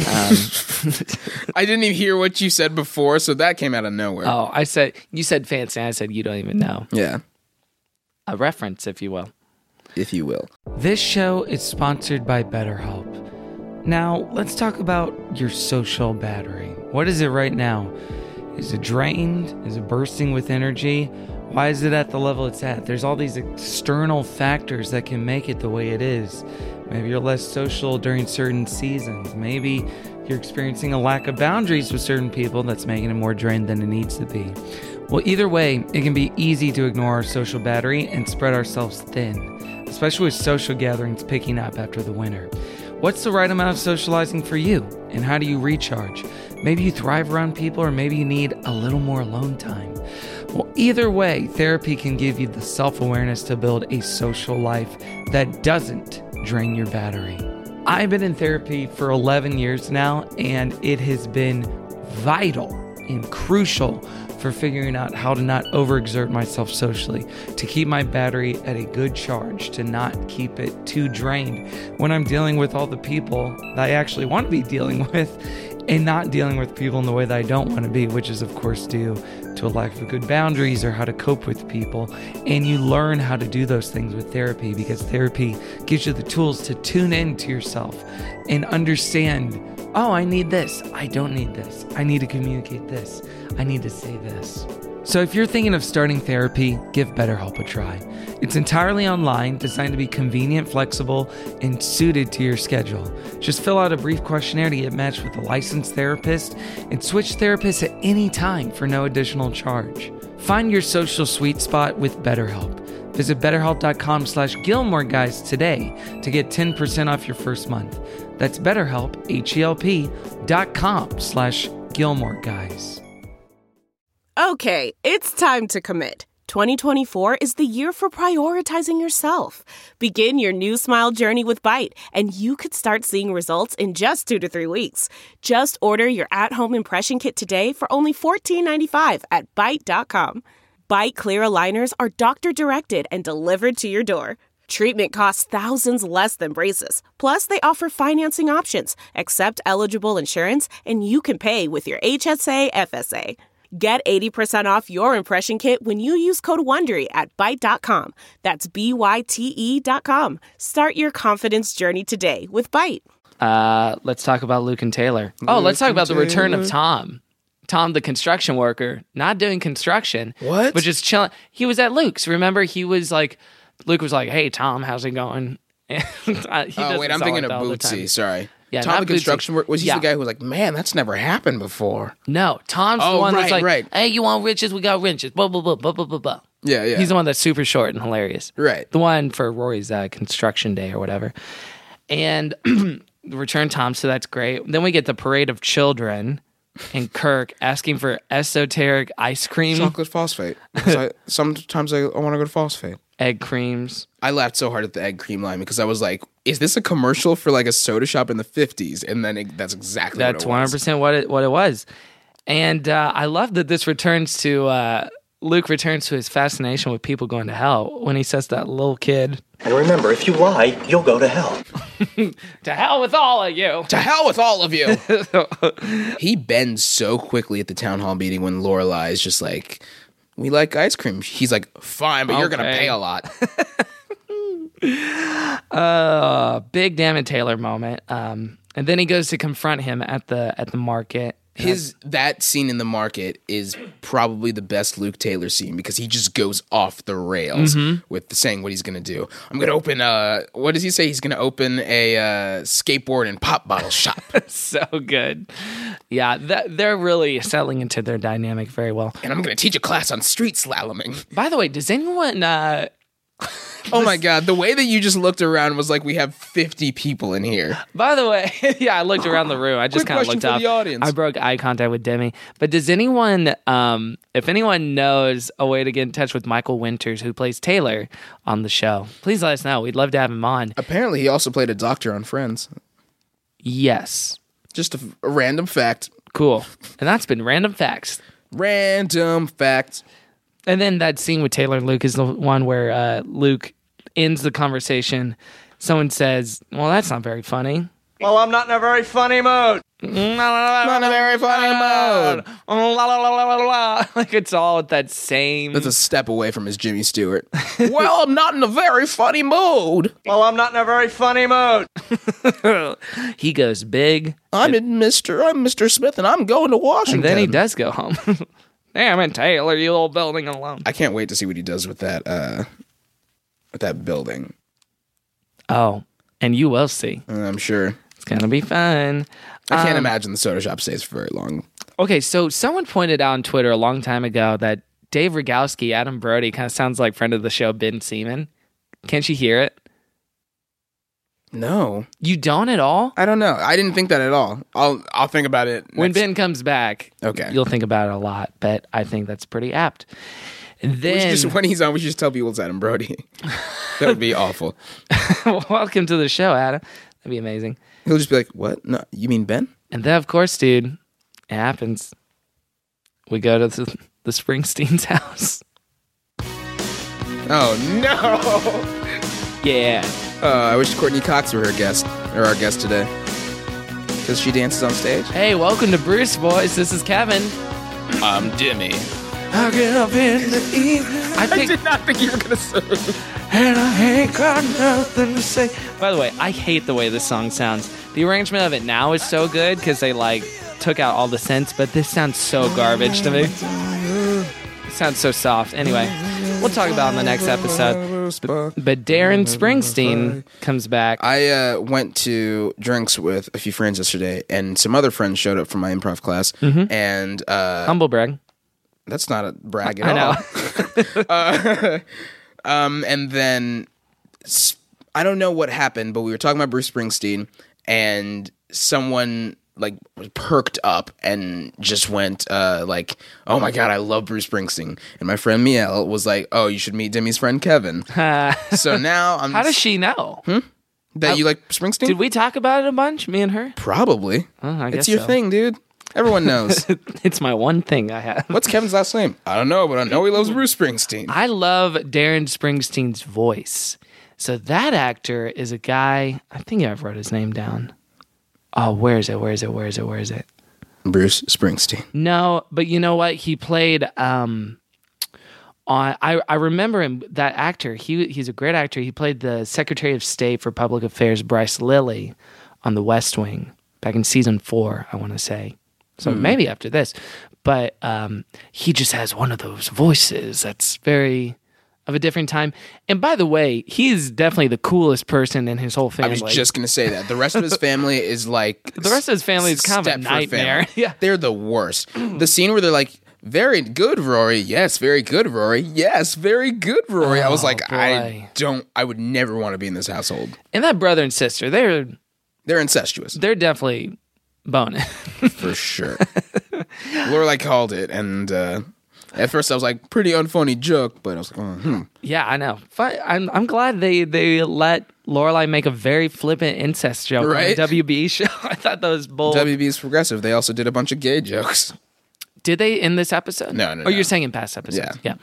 I didn't even hear what you said before, so that came out of nowhere. Oh, you said fancy, and I said you don't even know. Yeah. A reference, if you will. If you will. This show is sponsored by BetterHelp. Now, let's talk about your social battery. What is it right now? Is it drained? Is it bursting with energy? Why is it at the level it's at? There's all these external factors that can make it the way it is. Maybe you're less social during certain seasons. Maybe you're experiencing a lack of boundaries with certain people that's making it more drained than it needs to be. Well, either way, it can be easy to ignore our social battery and spread ourselves thin, especially with social gatherings picking up after the winter. What's the right amount of socializing for you, and how do you recharge? Maybe you thrive around people, or maybe you need a little more alone time. Well, either way, therapy can give you the self-awareness to build a social life that doesn't drain your battery. I've been in therapy for 11 years now, and it has been vital and crucial for figuring out how to not overexert myself socially, to keep my battery at a good charge, to not keep it too drained when I'm dealing with all the people that I actually want to be dealing with, and not dealing with people in the way that I don't want to be, which is of course due to a lack of good boundaries or how to cope with people. And you learn how to do those things with therapy, because therapy gives you the tools to tune in to yourself and understand, oh, I need this. I don't need this. I need to communicate this. I need to say this. So if you're thinking of starting therapy, give BetterHelp a try. It's entirely online, designed to be convenient, flexible, and suited to your schedule. Just fill out a brief questionnaire to get matched with a licensed therapist and switch therapists at any time for no additional charge. Find your social sweet spot with BetterHelp. Visit BetterHelp.com/GilmoreGuys today to get 10% off your first month. That's BetterHelp, HELP.com/GilmoreGuys. Okay, it's time to commit. 2024 is the year for prioritizing yourself. Begin your new smile journey with Byte, and you could start seeing results in just 2 to 3 weeks. Just order your at-home impression kit today for only $14.95 at Byte.com. Byte Clear aligners are doctor-directed and delivered to your door. Treatment costs thousands less than braces. Plus, they offer financing options, accept eligible insurance, and you can pay with your HSA, FSA. Get 80% off your impression kit when you use code WONDERY at Byte.com. That's BYTE.com. Start your confidence journey today with Byte. Let's talk about Luke and Taylor. Let's talk about the return of Tom. Tom, the construction worker, not doing construction. What? But just chilling. He was at Luke's. Remember, Luke was like, hey, Tom, how's it going? I'm thinking of Bootsy. Sorry. Yeah, Tom, the construction worker. Was he Yeah. the guy who was like, man, that's never happened before? No, Tom's the one that's like, right. hey, you want riches? We got riches. Blah, blah, blah, blah, blah, blah, blah. Yeah. He's the one that's super short and hilarious. Right. The one for Rory's construction day or whatever. And return Tom, so that's great. Then we get the parade of children and Kirk asking for esoteric ice cream. Chocolate phosphate. Sometimes I want to go to phosphate. Egg creams. I laughed so hard at the egg cream line because I was like, is this a commercial for like a soda shop in the 50s? And then that's exactly what it was. That's 100% what it was. And I love that this returns to, Luke returns to his fascination with people going to hell when he says that little kid. And remember, if you lie, you'll go to hell. To hell with all of you. To hell with all of you. He bends so quickly at the town hall meeting when Lorelai is just like, we like ice cream. He's like, fine, but you're going to pay a lot. Big Damn It Taylor moment. And then he goes to confront him at the market. That scene in the market is probably the best Luke Taylor scene because he just goes off the rails with saying what he's going to do. I'm going to open what does he say? He's going to open a skateboard and pop bottle shop. So good. Yeah, they're really settling into their dynamic very well. And I'm going to teach a class on street slaloming. By the way, does anyone... Oh my God, the way that you just looked around was like we have 50 people in here. By the way, yeah, I looked around the room. I just kind of looked up. The audience. I broke eye contact with Demi. But does anyone, if anyone knows a way to get in touch with Michael Winters, who plays Taylor on the show, please let us know. We'd love to have him on. Apparently, he also played a doctor on Friends. Yes. Just a random fact. Cool. And that's been Random Facts. Random Facts. And then that scene with Taylor and Luke is the one where Luke ends the conversation. Someone says, well, that's not very funny. Well, I'm not in a very funny mood. Not in a very funny mood. Like it's all at that same... That's a step away from his Jimmy Stewart. Well, I'm not in a very funny mood. Well, I'm not in a very funny mood. He goes big. I'm Mr. Smith and I'm going to Washington. And then he does go home. Damn it, Taylor, you old building alone. I can't wait to see what he does with that building. Oh, and you will see. I'm sure. It's going to be fun. I can't imagine the soda shop stays for very long. Okay, so someone pointed out on Twitter a long time ago that Dave Rogowski, Adam Brody, kind of sounds like friend of the show, Ben Seaman. Can't you hear it? No. You don't at all? I don't know. I didn't think that at all. I'll think about it when Ben comes back. Okay. You'll think about it a lot, but I think that's pretty apt. And then when he's on, we should just tell people it's Adam Brody. That would be awful. Welcome to the show, Adam. That'd be amazing. He'll just be like, what? No, you mean Ben? And then, of course, dude, it happens. We go to the Springsteen's house. Oh, no. Yeah. I wish Courtney Cox were our guest today. Because she dances on stage. Hey, welcome to Bruce Boys. This is Kevin. I'm Jimmy. I get up in the evening. I did not think you were going to sing. And I ain't got nothing to say. By the way, I hate the way this song sounds. The arrangement of it now is so good because they took out all the synths, but this sounds so garbage to me. sounds so soft. Anyway, we'll talk about it in the next episode. But Darren Springsteen comes back. I went to drinks with a few friends yesterday, and some other friends showed up from my improv class. And humble brag. That's not a brag at all. I know. And then I don't know what happened, but we were talking about Bruce Springsteen, and someone like perked up and just went like, "Oh my God, I love Bruce Springsteen." And my friend Miel was like, "Oh, you should meet Demi's friend Kevin." So now I'm. How does she know? That you like Springsteen? Did we talk about it a bunch, me and her? Probably. I guess it's your so. thing, dude. Everyone knows. It's my one thing I have. What's Kevin's last name? I don't know, but I know he loves Bruce Springsteen. I love Darren Springsteen's voice. So that actor is a guy, I think I've wrote his name down. Oh, where is it? Where is it? Where is it? Where is it? Bruce Springsteen. No, but you know what? He played on I remember him, that actor. He's a great actor. He played the Secretary of State for Public Affairs, Bryce Lilly, on The West Wing back in season 4, I want to say. So maybe after this. But he just has one of those voices that's very of a different time. And by the way, he's definitely the coolest person in his whole family. I was just going to say that. The rest of his family is like... The rest of his family is kind of a nightmare. Yeah. They're the worst. The scene where they're like, "Very good, Rory. Yes, very good, Rory. Yes, very good, Rory." I was like, boy. I would never want to be in this household. And that brother and sister, they're incestuous. They're definitely boning. For sure. Lorelai called it, and at first I was like, pretty unfunny joke, but I was like, Yeah, I know. I'm glad they let Lorelai make a very flippant incest joke right? on the WB show. I thought that was bold. WB's progressive. They also did a bunch of gay jokes. Did they in this episode? No. Oh, you're saying in past episodes? Yeah.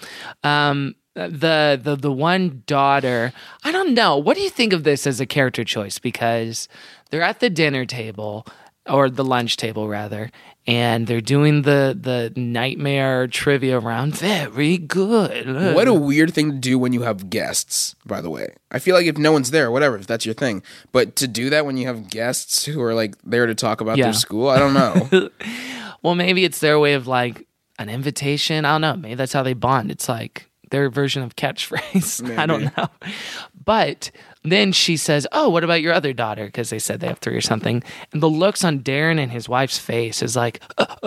The one daughter, I don't know. What do you think of this as a character choice? Because they're at the dinner table, or the lunch table rather, and they're doing the nightmare trivia round. Very good. What a weird thing to do when you have guests, by the way. I feel like if no one's there, whatever, if that's your thing. But to do that when you have guests who are like there to talk about their school, I don't know. Well, maybe it's their way of like an invitation. I don't know. Maybe that's how they bond. It's like their version of catchphrase. Maybe. I don't know. But then she says, "Oh, what about your other daughter?" Because they said they have 3 or something. And the looks on Darren and his wife's face is like,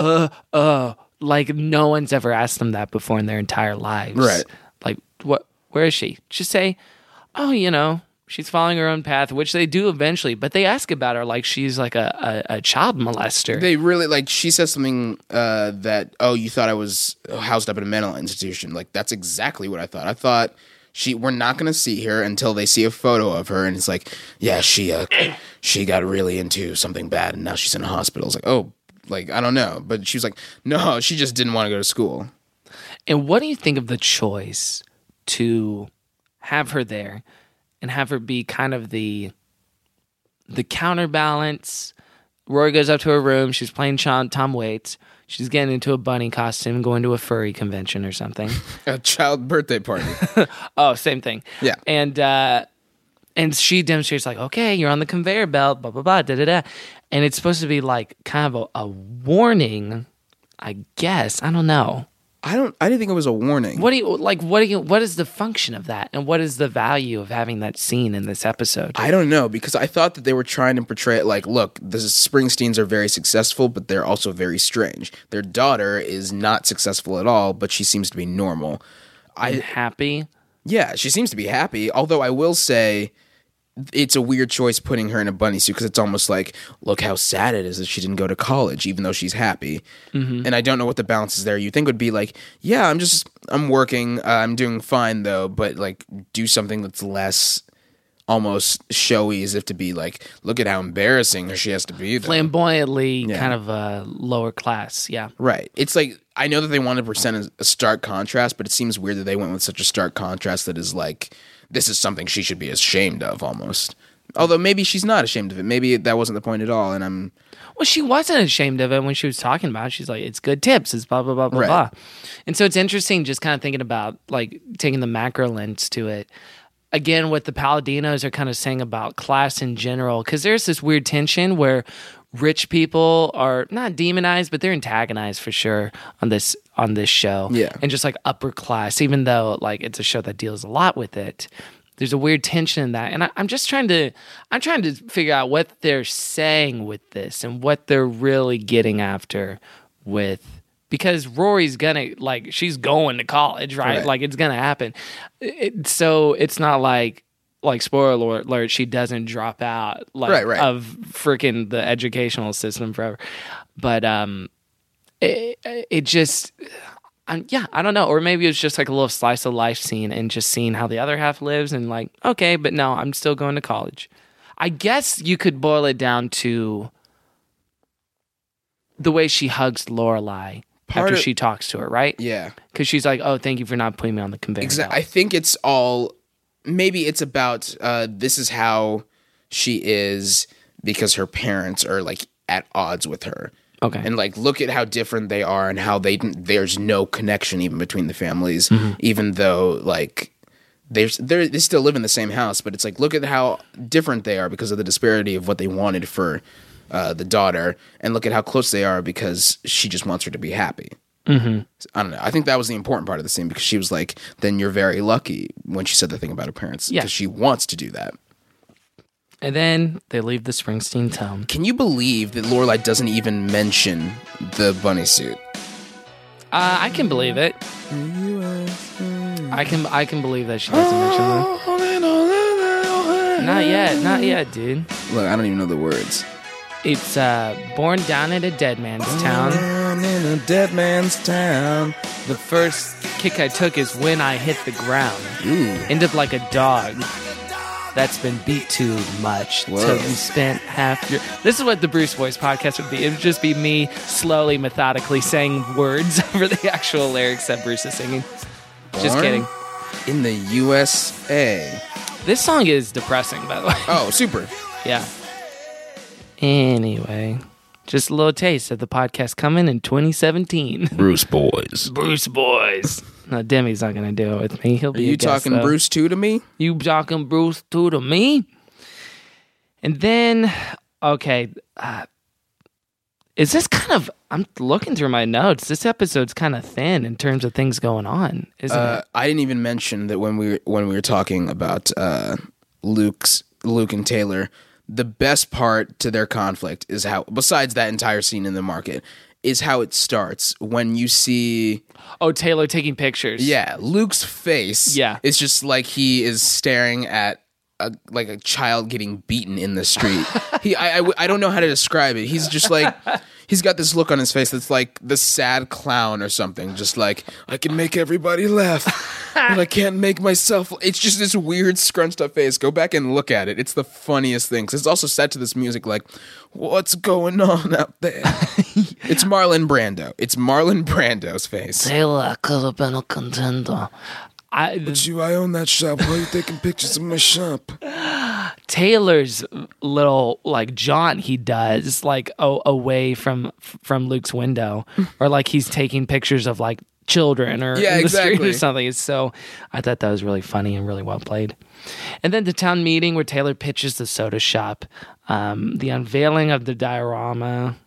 like no one's ever asked them that before in their entire lives. Right. Like, what? Where is she? Just say, "Oh, you know, she's following her own path," which they do eventually. But they ask about her like she's like a child molester. They really, like, she says something that, "Oh, you thought I was housed up in a mental institution." Like, that's exactly what I thought. I thought we're not going to see her until they see a photo of her, and it's like, yeah, she got really into something bad, and now she's in a hospital. It's like, oh, like, I don't know. But she was like, no, she just didn't want to go to school. And what do you think of the choice to have her there and have her be kind of the counterbalance? Rory goes up to her room. She's playing Tom Waits. She's getting into a bunny costume, going to a furry convention or something. A child birthday party. Oh, same thing. Yeah. And she demonstrates like, okay, you're on the conveyor belt, blah, blah, blah, da-da-da. And it's supposed to be like kind of a warning, I guess. I don't know. I didn't think it was a warning. What is the function of that? And what is the value of having that scene in this episode? I don't know, because I thought that they were trying to portray it like, look, the Springsteens are very successful, but they're also very strange. Their daughter is not successful at all, but she seems to be normal. Happy? Yeah, she seems to be happy, although I will say it's a weird choice putting her in a bunny suit, because it's almost like, look how sad it is that she didn't go to college, even though she's happy. Mm-hmm. And I don't know what the balance is there. You think would be like, yeah, I'm working, I'm doing fine though, but like do something that's less almost showy, as if to be like, look at how embarrassing she has to be. Though. Flamboyantly kind of lower class, yeah. Right. It's like, I know that they wanted to present a stark contrast, but it seems weird that they went with such a stark contrast that is like, this is something she should be ashamed of almost. Although maybe she's not ashamed of it. Maybe that wasn't the point at all. And well, she wasn't ashamed of it when she was talking about it. She's like, it's good tips. It's blah, blah, blah, blah, blah. And so it's interesting just kind of thinking about like taking the macro lens to it. Again, what the Palladinos are kind of saying about class in general, because there's this weird tension where rich people are not demonized, but they're antagonized for sure on this show. Yeah. And just like upper class, even though like it's a show that deals a lot with it. There's a weird tension in that. And I'm trying to figure out what they're saying with this and what they're really getting after with, because Rory's gonna, like, she's going to college, right? Like, it's gonna happen. So it's not like spoiler alert, she doesn't drop out of freaking the educational system forever. But it just, I don't know. Or maybe it's just like a little slice of life scene and just seeing how the other half lives and like, okay, but no, I'm still going to college. I guess you could boil it down to the way she hugs Lorelai after she talks to her, right? Yeah. Because she's like, oh, thank you for not putting me on the conveyor belt. I think it's all, maybe it's about this is how she is because her parents are like at odds with her. Okay. And like, look at how different they are and how there's no connection even between the families, even though like they still live in the same house. But it's like, look at how different they are because of the disparity of what they wanted for the daughter, and look at how close they are because she just wants her to be happy. I don't know. I think that was the important part of the scene because she was like, then you're very lucky when she said the thing about her parents because she wants to do that. And then they leave the Springsteen town. Can you believe that Lorelai doesn't even mention the bunny suit? I can believe it. I can believe that she doesn't mention that. Not yet, dude. Look, I don't even know the words. It's born down in a dead man's town. Down in a dead man's town. The first kick I took is when I hit the ground. Ooh. End up like a dog that's been beat too much. Whoa. So you spent half your... This is what the Bruce Boys podcast would be. It would just be me slowly, methodically saying words over the actual lyrics that Bruce is singing. Just kidding. In the USA. This song is depressing, by the way. Oh, super. Yeah. Anyway, just a little taste of the podcast coming in 2017. Bruce Boys. Bruce Boys. No, Demi's not going to do it with me. He'll be Are you a guest, talking though. Bruce 2 to me? You talking Bruce 2 to me? And then, okay, is this kind of, I'm looking through my notes, this episode's kind of thin in terms of things going on, isn't it? I didn't even mention that when we were talking about Luke and Taylor, the best part to their conflict is how, besides that entire scene in the market, is how it starts when you see... Oh, Taylor taking pictures. Yeah, Luke's face is just like he is staring at like a child getting beaten in the street. I don't know how to describe it. He's just like... He's got this look on his face that's like the sad clown or something. Just like, I can make everybody laugh, but I can't make myself... It's just this weird scrunched up face. Go back and look at it. It's the funniest thing. 'Cause it's also set to this music like, what's going on out there? It's Marlon Brando. It's Marlon Brando's face. Taylor could have been a contender. I own that shop. Why are you taking pictures of my shop? Taylor's little like jaunt he does like away from Luke's window, or like he's taking pictures of like children or in the street or something. It's so, I thought that was really funny and really well played. And then the town meeting where Taylor pitches the soda shop, the unveiling of the diorama,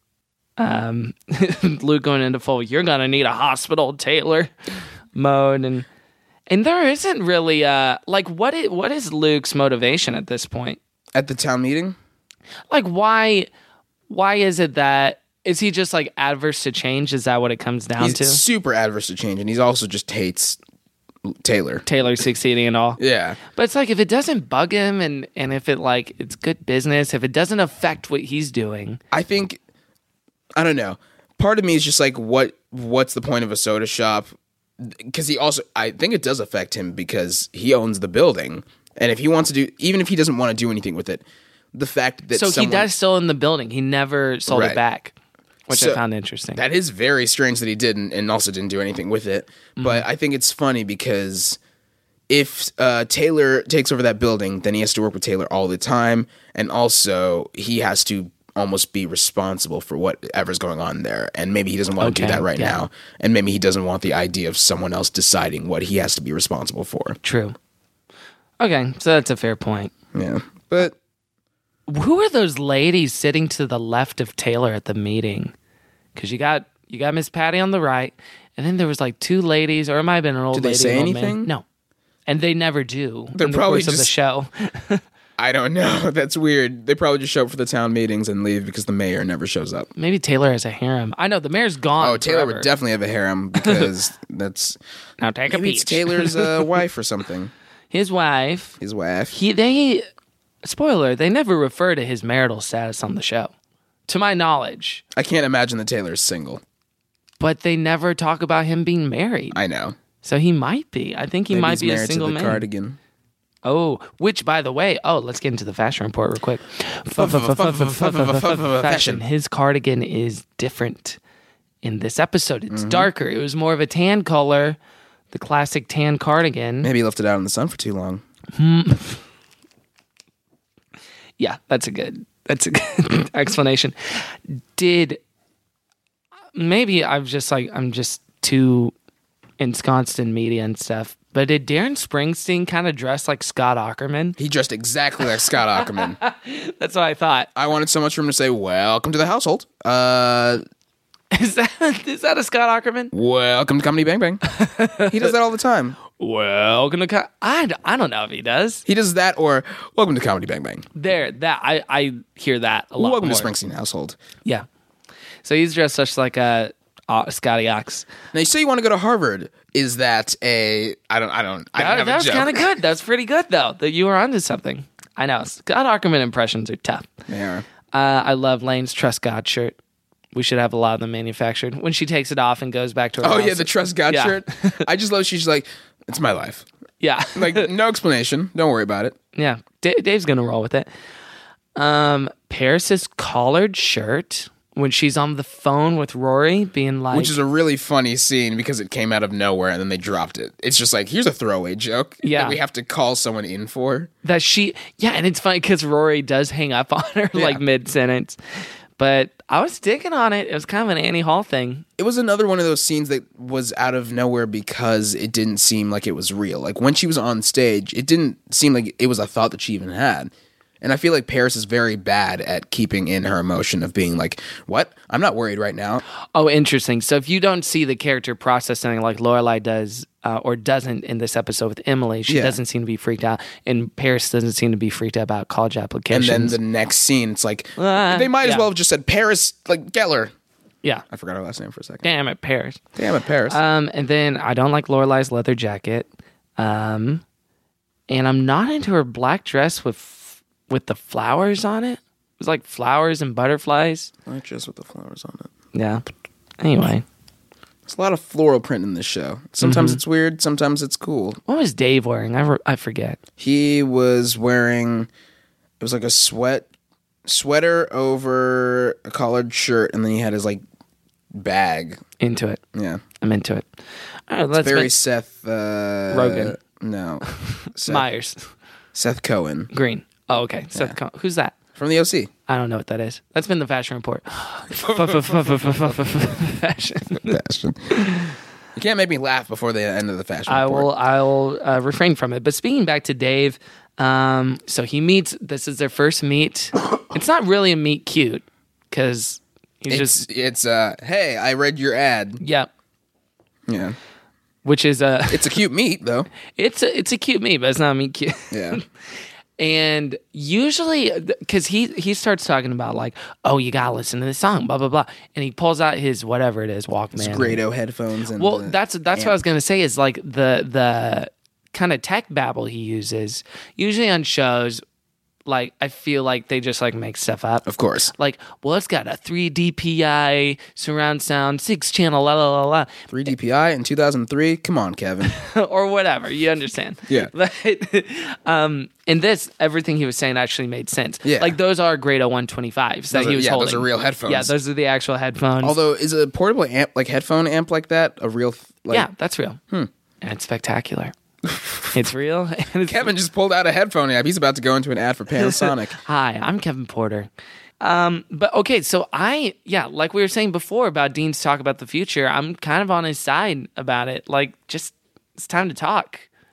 Luke going into full "you're gonna need a hospital, Taylor" mode, and there isn't really like what is Luke's motivation at this point at the town meeting? Like why is it that, is he just like adverse to change? Is that what it comes down to? He's super adverse to change, and he's also just hates Taylor succeeding and all. Yeah, but it's like if it doesn't bug him and if it like it's good business, if it doesn't affect what he's doing, I think, I don't know. Part of me is just like, what's the point of a soda shop? Because he also, I think it does affect him because he owns the building, and if he wants to do, even if he doesn't want to do anything with it, the fact that he does still own the building, he never sold it back, which I found interesting. That is very strange that he didn't, and also didn't do anything with it. Mm-hmm. But I think it's funny because if Taylor takes over that building, then he has to work with Taylor all the time, and also he has to almost be responsible for whatever's going on there, and maybe he doesn't want to do that right now, and maybe he doesn't want the idea of someone else deciding what he has to be responsible for. True. Okay, so that's a fair point. Yeah, but Who are those ladies sitting to the left of Taylor at the meeting? Because you got Miss Patty on the right, and then there was like two ladies, or it might have been an old lady. Did they say and old anything? Man. No, and they never do. They're in the probably course of the show. I don't know. That's weird. They probably just show up for the town meetings and leave because the mayor never shows up. Maybe Taylor has a harem. I know the mayor's gone. Oh, Taylor forever. would definitely have a harem because that's now take a maybe peek. it's Taylor's wife or something. His wife. They spoiler. They never refer to his marital status on the show, to my knowledge. I can't imagine that Taylor's single. But they never talk about him being married. I know. So he might be. I think he Maybe might he's be a married single to the man. Cardigan. Oh, which, by the way, let's get into the fashion report real quick. Fashion. His cardigan is different in this episode. It's darker. It was more of a tan color, the classic tan cardigan. Maybe he left it out in the sun for too long. Yeah, that's a good explanation. Maybe I'm just too ensconced in media and stuff. But did Darren Springsteen kind of dress like Scott Aukerman? He dressed exactly like Scott Aukerman. That's what I thought. I wanted so much for him to say, "Welcome to the household." Is that a Scott Aukerman? Welcome to Comedy Bang Bang. He does that all the time. Welcome to I don't know if he does. He does that or welcome to Comedy Bang Bang. I hear that a lot. Welcome more. to Springsteen household. Yeah. So he's dressed such like a Scotty Ox. Now you say you want to go to Harvard. Is that a? I don't. That was kind of good. That's pretty good though. That you were onto something. I know. Scott Aukerman impressions are tough. They are. I love Lane's Trust God shirt. We should have a lot of them manufactured. When she takes it off and goes back to her house. Yeah, the Trust God shirt. I just love she's like, it's my life. Yeah. Like, no explanation. Don't worry about it. Yeah. Dave's going to roll with it. Paris's collared shirt when she's on the phone with Rory being like... Which is a really funny scene because it came out of nowhere and then they dropped it. It's just like, here's a throwaway joke that we have to call someone in for. That she... Yeah, and it's funny because Rory does hang up on her like mid-sentence. But I was digging on it. It was kind of an Annie Hall thing. It was another one of those scenes that was out of nowhere because it didn't seem like it was real. Like when she was on stage, it didn't seem like it was a thought that she even had. And I feel like Paris is very bad at keeping in her emotion of being like, what? I'm not worried right now. Oh, interesting. So if you don't see the character processing like Lorelai does or doesn't in this episode with Emily, she doesn't seem to be freaked out. And Paris doesn't seem to be freaked out about college applications. And then the next scene, it's like, they might as well have just said Paris, like Geller. Yeah. I forgot her last name for a second. Damn it, Paris. And then I don't like Lorelai's leather jacket. And I'm not into her black dress with the flowers on it. It was like flowers and butterflies. Black dress with the flowers on it. Yeah. Anyway. There's a lot of floral print in this show. Sometimes it's weird, sometimes it's cool. What was Dave wearing? I forget. He was wearing, it was like a sweater over a collared shirt, and then he had his like bag. Into it. Yeah. I'm into it. All right, it's very Seth Rogen. No. Myers. Seth Cohen. Green. Oh, okay. Seth Cohen. Who's that? From the OC. I don't know what that is. That's been the fashion report. Fashion. You can't make me laugh before the end of the fashion report. I will refrain from it. But speaking back to Dave, so he meets. This is their first meet. It's not really a meet cute because it's hey, I read your ad. Yeah. Yeah. Which is it's a cute meet though. It's a cute meet, but it's not a meet cute. Yeah. And usually, because he starts talking about like, oh, you gotta listen to this song, blah blah blah, and he pulls out his whatever it is, Walkman, his Grado headphones. And that's what I was gonna say is like the kind of tech babble he uses. Usually on shows, like I feel like they just like make stuff up. Of course. Like, well, it's got a 3 DPI surround sound, 6-channel, la la la la. 3 DPI in 2003. Come on, Kevin. Or whatever. You understand? Yeah. But in this, everything he was saying actually made sense. Yeah. Like those are Grado 125s that he was holding. Those are real headphones. Yeah, those are the actual headphones. Although, is a portable amp, like headphone amp like that, a real? Yeah, that's real. And it's spectacular. It's real. Kevin just pulled out a headphone amp. He's about to go into an ad for Panasonic. Hi, I'm Kevin Porter. But okay, so like we were saying before about Dean's talk about the future, I'm kind of on his side about it. Like, just it's time to talk. It's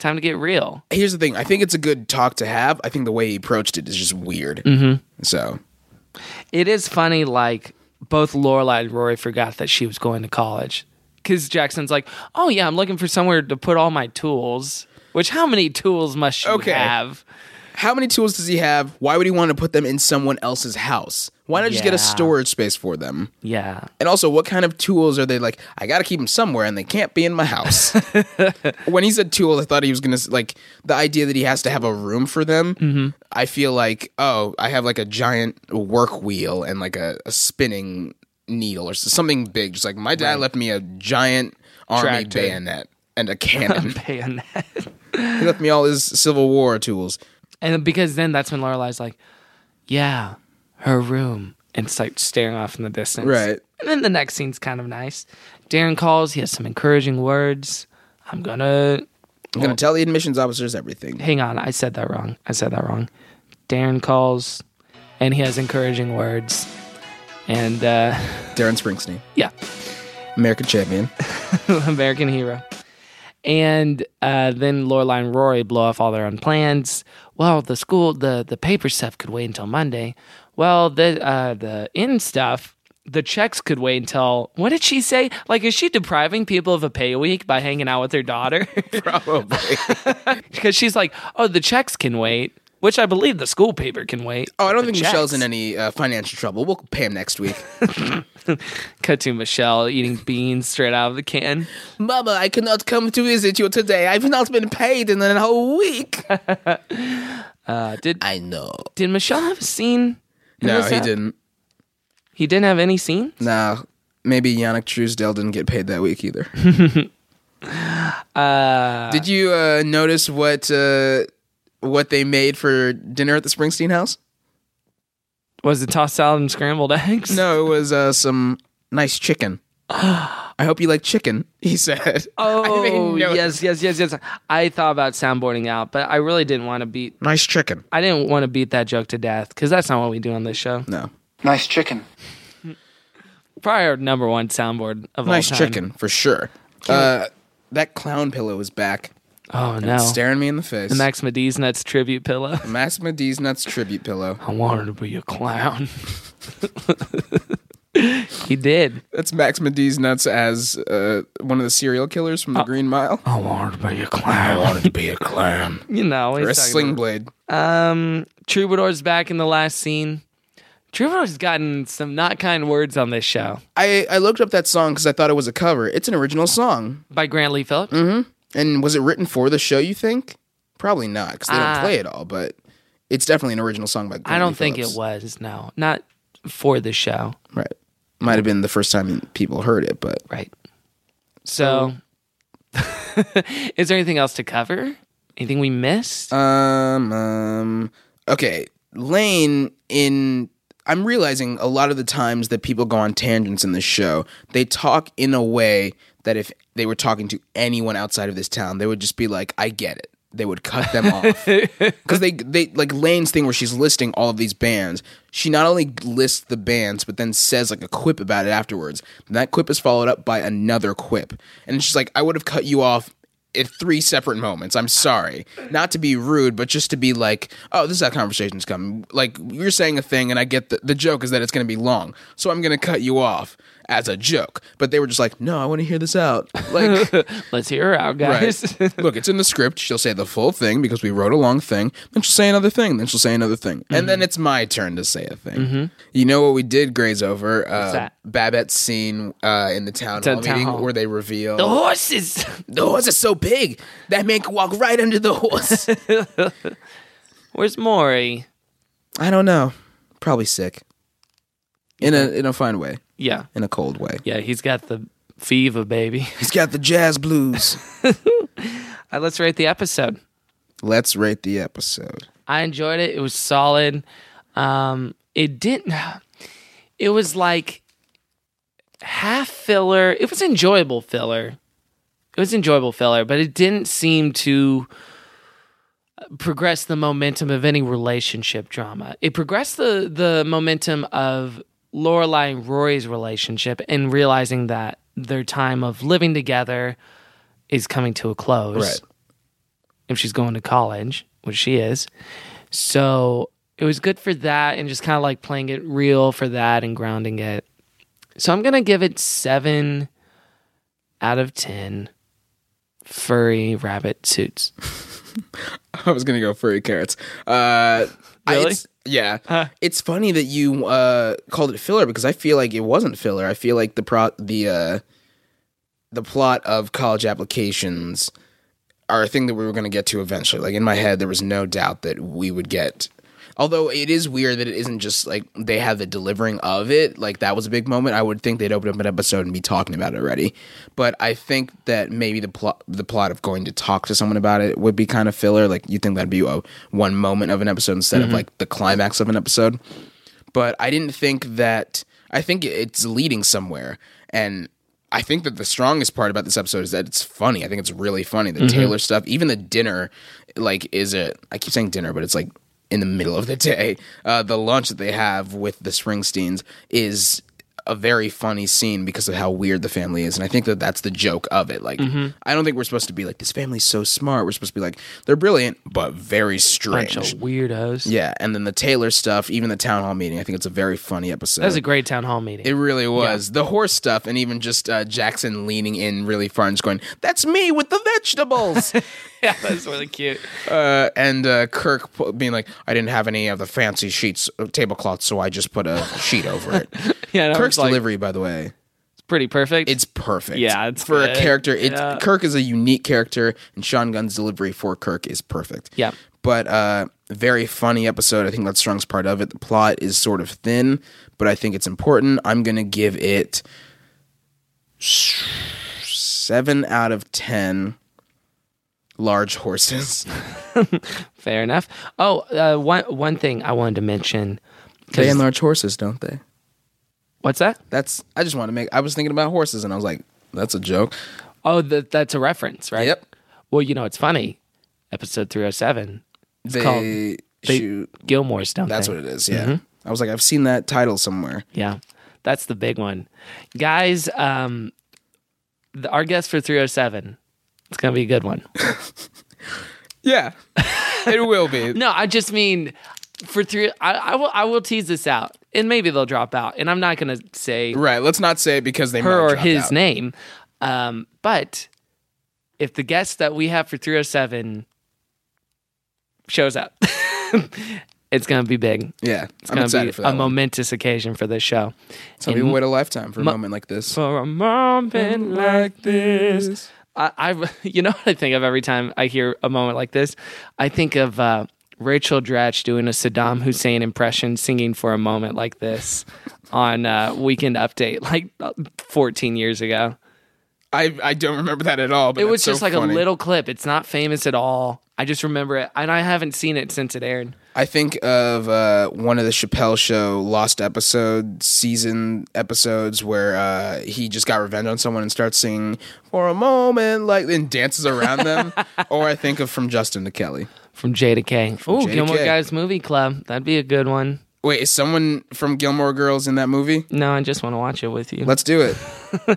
Time to get real. Here's the thing. I think it's a good talk to have. I think the way he approached it is just weird. So it is funny, like, both Lorelai and Rory forgot that she was going to college. Because Jackson's like, oh, yeah, I'm looking for somewhere to put all my tools. Which, how many tools must you have? How many tools does he have? Why would he want to put them in someone else's house? Why not just get a storage space for them? Yeah. And also, what kind of tools are they like, I got to keep them somewhere and they can't be in my house? When he said tools, I thought he was going to, like, the idea that he has to have a room for them. I feel like, oh, I have like a giant work wheel and like a spinning needle or something big. Just like my dad left me a giant army bayonet and a cannon. Bayonet. He left me all his Civil War tools. And because then that's when Lorelai's like, yeah, her room. And starts staring off in the distance. Right. And then the next scene's kind of nice. Darren calls. He has some encouraging words. I'm going to tell the admissions officers everything. Hang on. I said that wrong. Darren calls, and he has encouraging words. And Darren Springsteen. Yeah. American champion. American hero. And then Lorelai and Rory blow off all their own plans. Well, the paper stuff could wait until Monday. Well, the in stuff, the checks could wait until, what did she say? Like, is she depriving people of a pay week by hanging out with her daughter? Probably. Because she's like, oh, the checks can wait. Which I believe the school paper can wait. Oh, I don't think Michelle's in any financial trouble. We'll pay him next week. Cut to Michelle eating beans straight out of the can. Mama, I cannot come to visit you today. I've not been paid in a whole week. I know. Did Michelle have a scene? No, he didn't. He didn't have any scenes? No. Maybe Yannick Truesdale didn't get paid that week either. Did you notice what they made for dinner at the Springsteen house? Was it tossed salad and scrambled eggs? No, it was some nice chicken. I hope you like chicken, he said. Oh, yes. I thought about soundboarding out, but I really didn't want to beat... Nice chicken. I didn't want to beat that joke to death, because that's not what we do on this show. No. Nice chicken. Probably our number one soundboard of all time. Nice chicken, for sure. That clown pillow is back. Oh, no. It's staring me in the face. The Max Madiz Nuts tribute pillow. Max Madiz Nuts tribute pillow. I wanted to be a clown. He did. That's Max Madiz Nuts as one of the serial killers from the Green Mile. I wanted to be a clown. You know. Or a sling blade. Troubadour's back in the last scene. Troubadour's gotten some not kind words on this show. I looked up that song because I thought it was a cover. It's an original song. By Grant Lee Phillips? Mm-hmm. And was it written for the show, you think? Probably not, because they don't play it all, but it's definitely an original song by Grant I don't Lee think Phillips. it was, no. Not for the show. Right. Might have been the first time people heard it, but... Right. So, is there anything else to cover? Anything we missed? Okay. Lane I'm realizing a lot of the times that people go on tangents in this show, they talk in a way that if they were talking to anyone outside of this town, they would just be like, I get it. They would cut them off. Because they like Lane's thing where she's listing all of these bands. She not only lists the bands, but then says like a quip about it afterwards. And that quip is followed up by another quip. And she's like, I would have cut you off at 3 separate moments. I'm sorry. Not to be rude, but just to be like, oh, this is how conversations come. Like, you're saying a thing, and I get the joke is that it's going to be long. So I'm going to cut you off as a joke. But they were just like, no, I want to hear this out. Like, let's hear her out, guys. Right. Look, it's in the script. She'll say the full thing because we wrote a long thing. Then she'll say another thing. Then she'll say another thing. Mm-hmm. And then it's my turn to say a thing. Mm-hmm. You know what we did graze over? What's that? Babette's scene in the town hall meeting where they reveal... The horses! The horse is so big, that man can walk right under the horse. Where's Maury? I don't know. Probably sick. In a fine way. Yeah. In a cold way. Yeah, he's got the fever, baby. He's got the jazz blues. Let's rate the episode. Let's rate the episode. I enjoyed it. It was solid. It was like half filler. It was enjoyable filler. But it didn't seem to progress the momentum of any relationship drama. It progressed the momentum of Lorelai and Rory's relationship and realizing that their time of living together is coming to a close. Right. if she's going to college, which she is. So it was good for that and just kind of like playing it real for that and grounding it. So I'm going to give it 7 out of 10 furry rabbit suits. I was going to go furry carrots. Really? It's funny that you called it filler because I feel like it wasn't filler. I feel like the plot of College Applications are a thing that we were going to get to eventually. Like in my head, there was no doubt that we would get. Although it is weird that it isn't just like they have the delivering of it. Like that was a big moment. I would think they'd open up an episode and be talking about it already. But I think that maybe the plot of going to talk to someone about it would be kind of filler. Like you think that'd be one moment of an episode instead of like the climax of an episode. But I didn't think that. I think it's leading somewhere. And I think that the strongest part about this episode is that it's funny. I think it's really funny. The Taylor stuff, even the dinner, like I keep saying dinner, but it's like in the middle of the day. The lunch that they have with the Springsteens is a very funny scene because of how weird the family is. And I think that that's the joke of it. Like, I don't think we're supposed to be like, this family's so smart. We're supposed to be like, they're brilliant, but very strange. Bunch of weirdos. Yeah. And then the Taylor stuff, even the town hall meeting, I think it's a very funny episode. That was a great town hall meeting. It really was. Yeah. The horse stuff, and even just Jackson leaning in really far and just going, that's me with the vegetables. Yeah, that's really cute. And Kirk being like, I didn't have any of the fancy sheets, tablecloths, so I just put a sheet over it. Yeah, no, Kirk's delivery, by the way, it's pretty perfect. It's perfect. Yeah, it's for good. A character. Kirk is a unique character, and Sean Gunn's delivery for Kirk is perfect. Yeah, but very funny episode. I think that's the strongest part of it. The plot is sort of thin, but I think it's important. I'm gonna give it 7 out of 10. Large horses. Fair enough. Oh, one thing I wanted to mention. They and large horses, don't they? What's that? I just want to make. I was thinking about horses, and I was like, that's a joke. Oh, that's a reference, right? Yep. Well, it's funny. Episode 307. It's called shoot Gilmore's, don't That's they? what it is. Yeah. I was like, I've seen that title somewhere. Yeah, that's the big one, guys. Our guest for 307. It's gonna be a good one. Yeah, it will be. No, I just mean for 3. I will tease this out, and maybe they'll drop out. And I'm not gonna say right. Let's not say it because they her might or his out. name. But if the guest that we have for 307 shows up, it's gonna be big. Yeah, it's gonna be for that a momentous occasion for this show. Some people wait a lifetime for a moment like this. For a moment like this. You know what I think of every time I hear a moment like this? I think of Rachel Dratch doing a Saddam Hussein impression, singing For a Moment Like This on Weekend Update, like 14 years ago. I don't remember that at all. But it was just so like funny. a little clip. It's not famous at all. I just remember it, and I haven't seen it since it aired. I think of one of the Chappelle Show lost season episodes where he just got revenge on someone and starts singing For a Moment Like, and dances around them. Or I think of From Justin to Kelly. From J to K. Ooh, Gilmore Guys Movie Club. That'd be a good one. Wait, is someone from Gilmore Girls in that movie? No, I just want to watch it with you. Let's do it.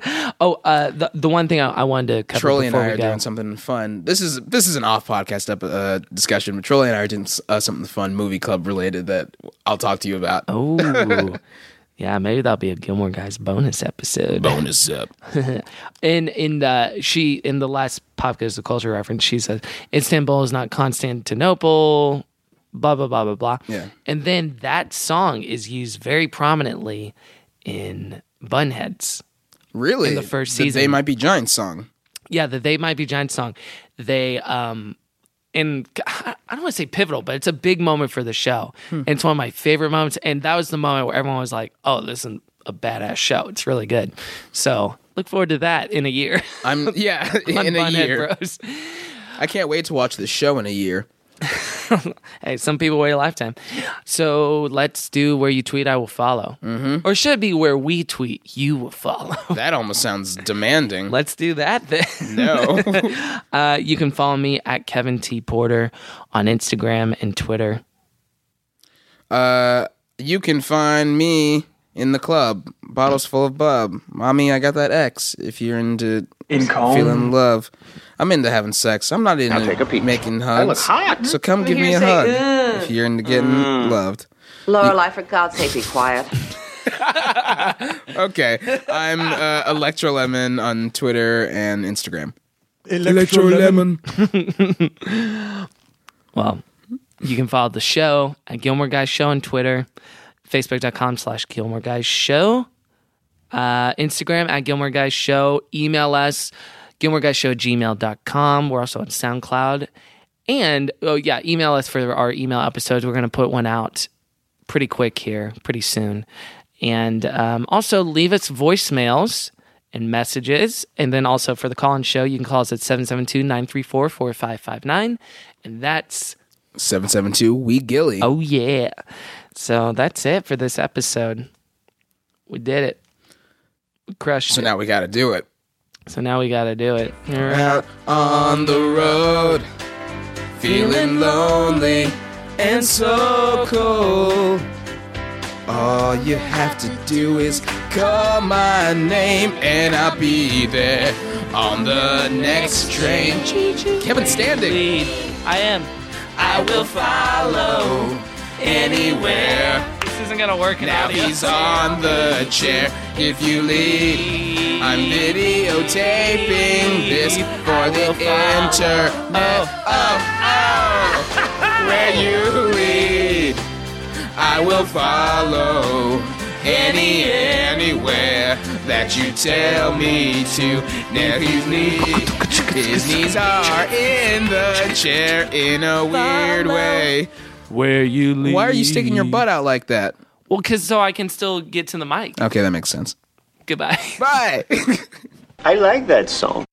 The one thing I wanted to cover Trolley and before I we are go. doing something fun. This is an off podcast discussion, but Trolley and I are doing something fun, movie club related that I'll talk to you about. Oh, yeah, maybe that'll be a Gilmore Guys bonus episode. Bonus up. in the last Pop Goes the Culture reference, she says Istanbul is not Constantinople. Blah blah blah blah blah. Yeah. And then that song is used very prominently in Bunheads. Really? In the first season. They Might Be Giants song. Yeah, the They Might Be Giants song. They and I don't want to say pivotal, but it's a big moment for the show. And it's one of my favorite moments. And that was the moment where everyone was like, "Oh, this is a badass show. It's really good." So look forward to that in a year. In a year. Bros. I can't wait to watch this show in a year. Hey, some people wait a lifetime. So let's do Where You Tweet, I Will Follow. Or should it be Where We Tweet, You Will Follow? That almost sounds demanding. Let's do that then. No. You can follow me at Kevin T. Porter on Instagram and Twitter. You can find me in the club, bottles full of bub. Mommy, I got that X. If you're into feeling love. I'm into having sex. I'm not into making hugs. I look hot. So come give me a hug if you're into getting loved. Lorelai, for God's sake, be quiet. Okay, I'm Electro Lemon on Twitter and Instagram. Electro Lemon. Well, you can follow the show at Gilmore Guys Show on Twitter, Facebook.com/Gilmore Guys Show, Instagram at Gilmore Guys Show, email us, GilmoreGuysShow@gmail.com. We're also on SoundCloud. And, email us for our email episodes. We're going to put one out pretty quick here, pretty soon. And also leave us voicemails and messages. And then also for the call-in show, you can call us at 772-934-4559. And that's 772-WE-GILLY. Oh, yeah. So that's it for this episode. We did it. We crushed it. So now we got to do it. We're out on the road, feeling lonely and so cold. All you have to do is call my name and I'll be there on the next train. Kevin Standing. I am. I will follow anywhere. This isn't going to work in now audio. He's on the chair. If you leave, I'm videotaping this for the internet. Where you lead, I will follow anywhere that you tell me to. Now his knees are in the chair in a weird way. Where you lead. Why are you sticking your butt out like that? Well, because so I can still get to the mic. Okay, that makes sense. Goodbye. Bye. I like that song.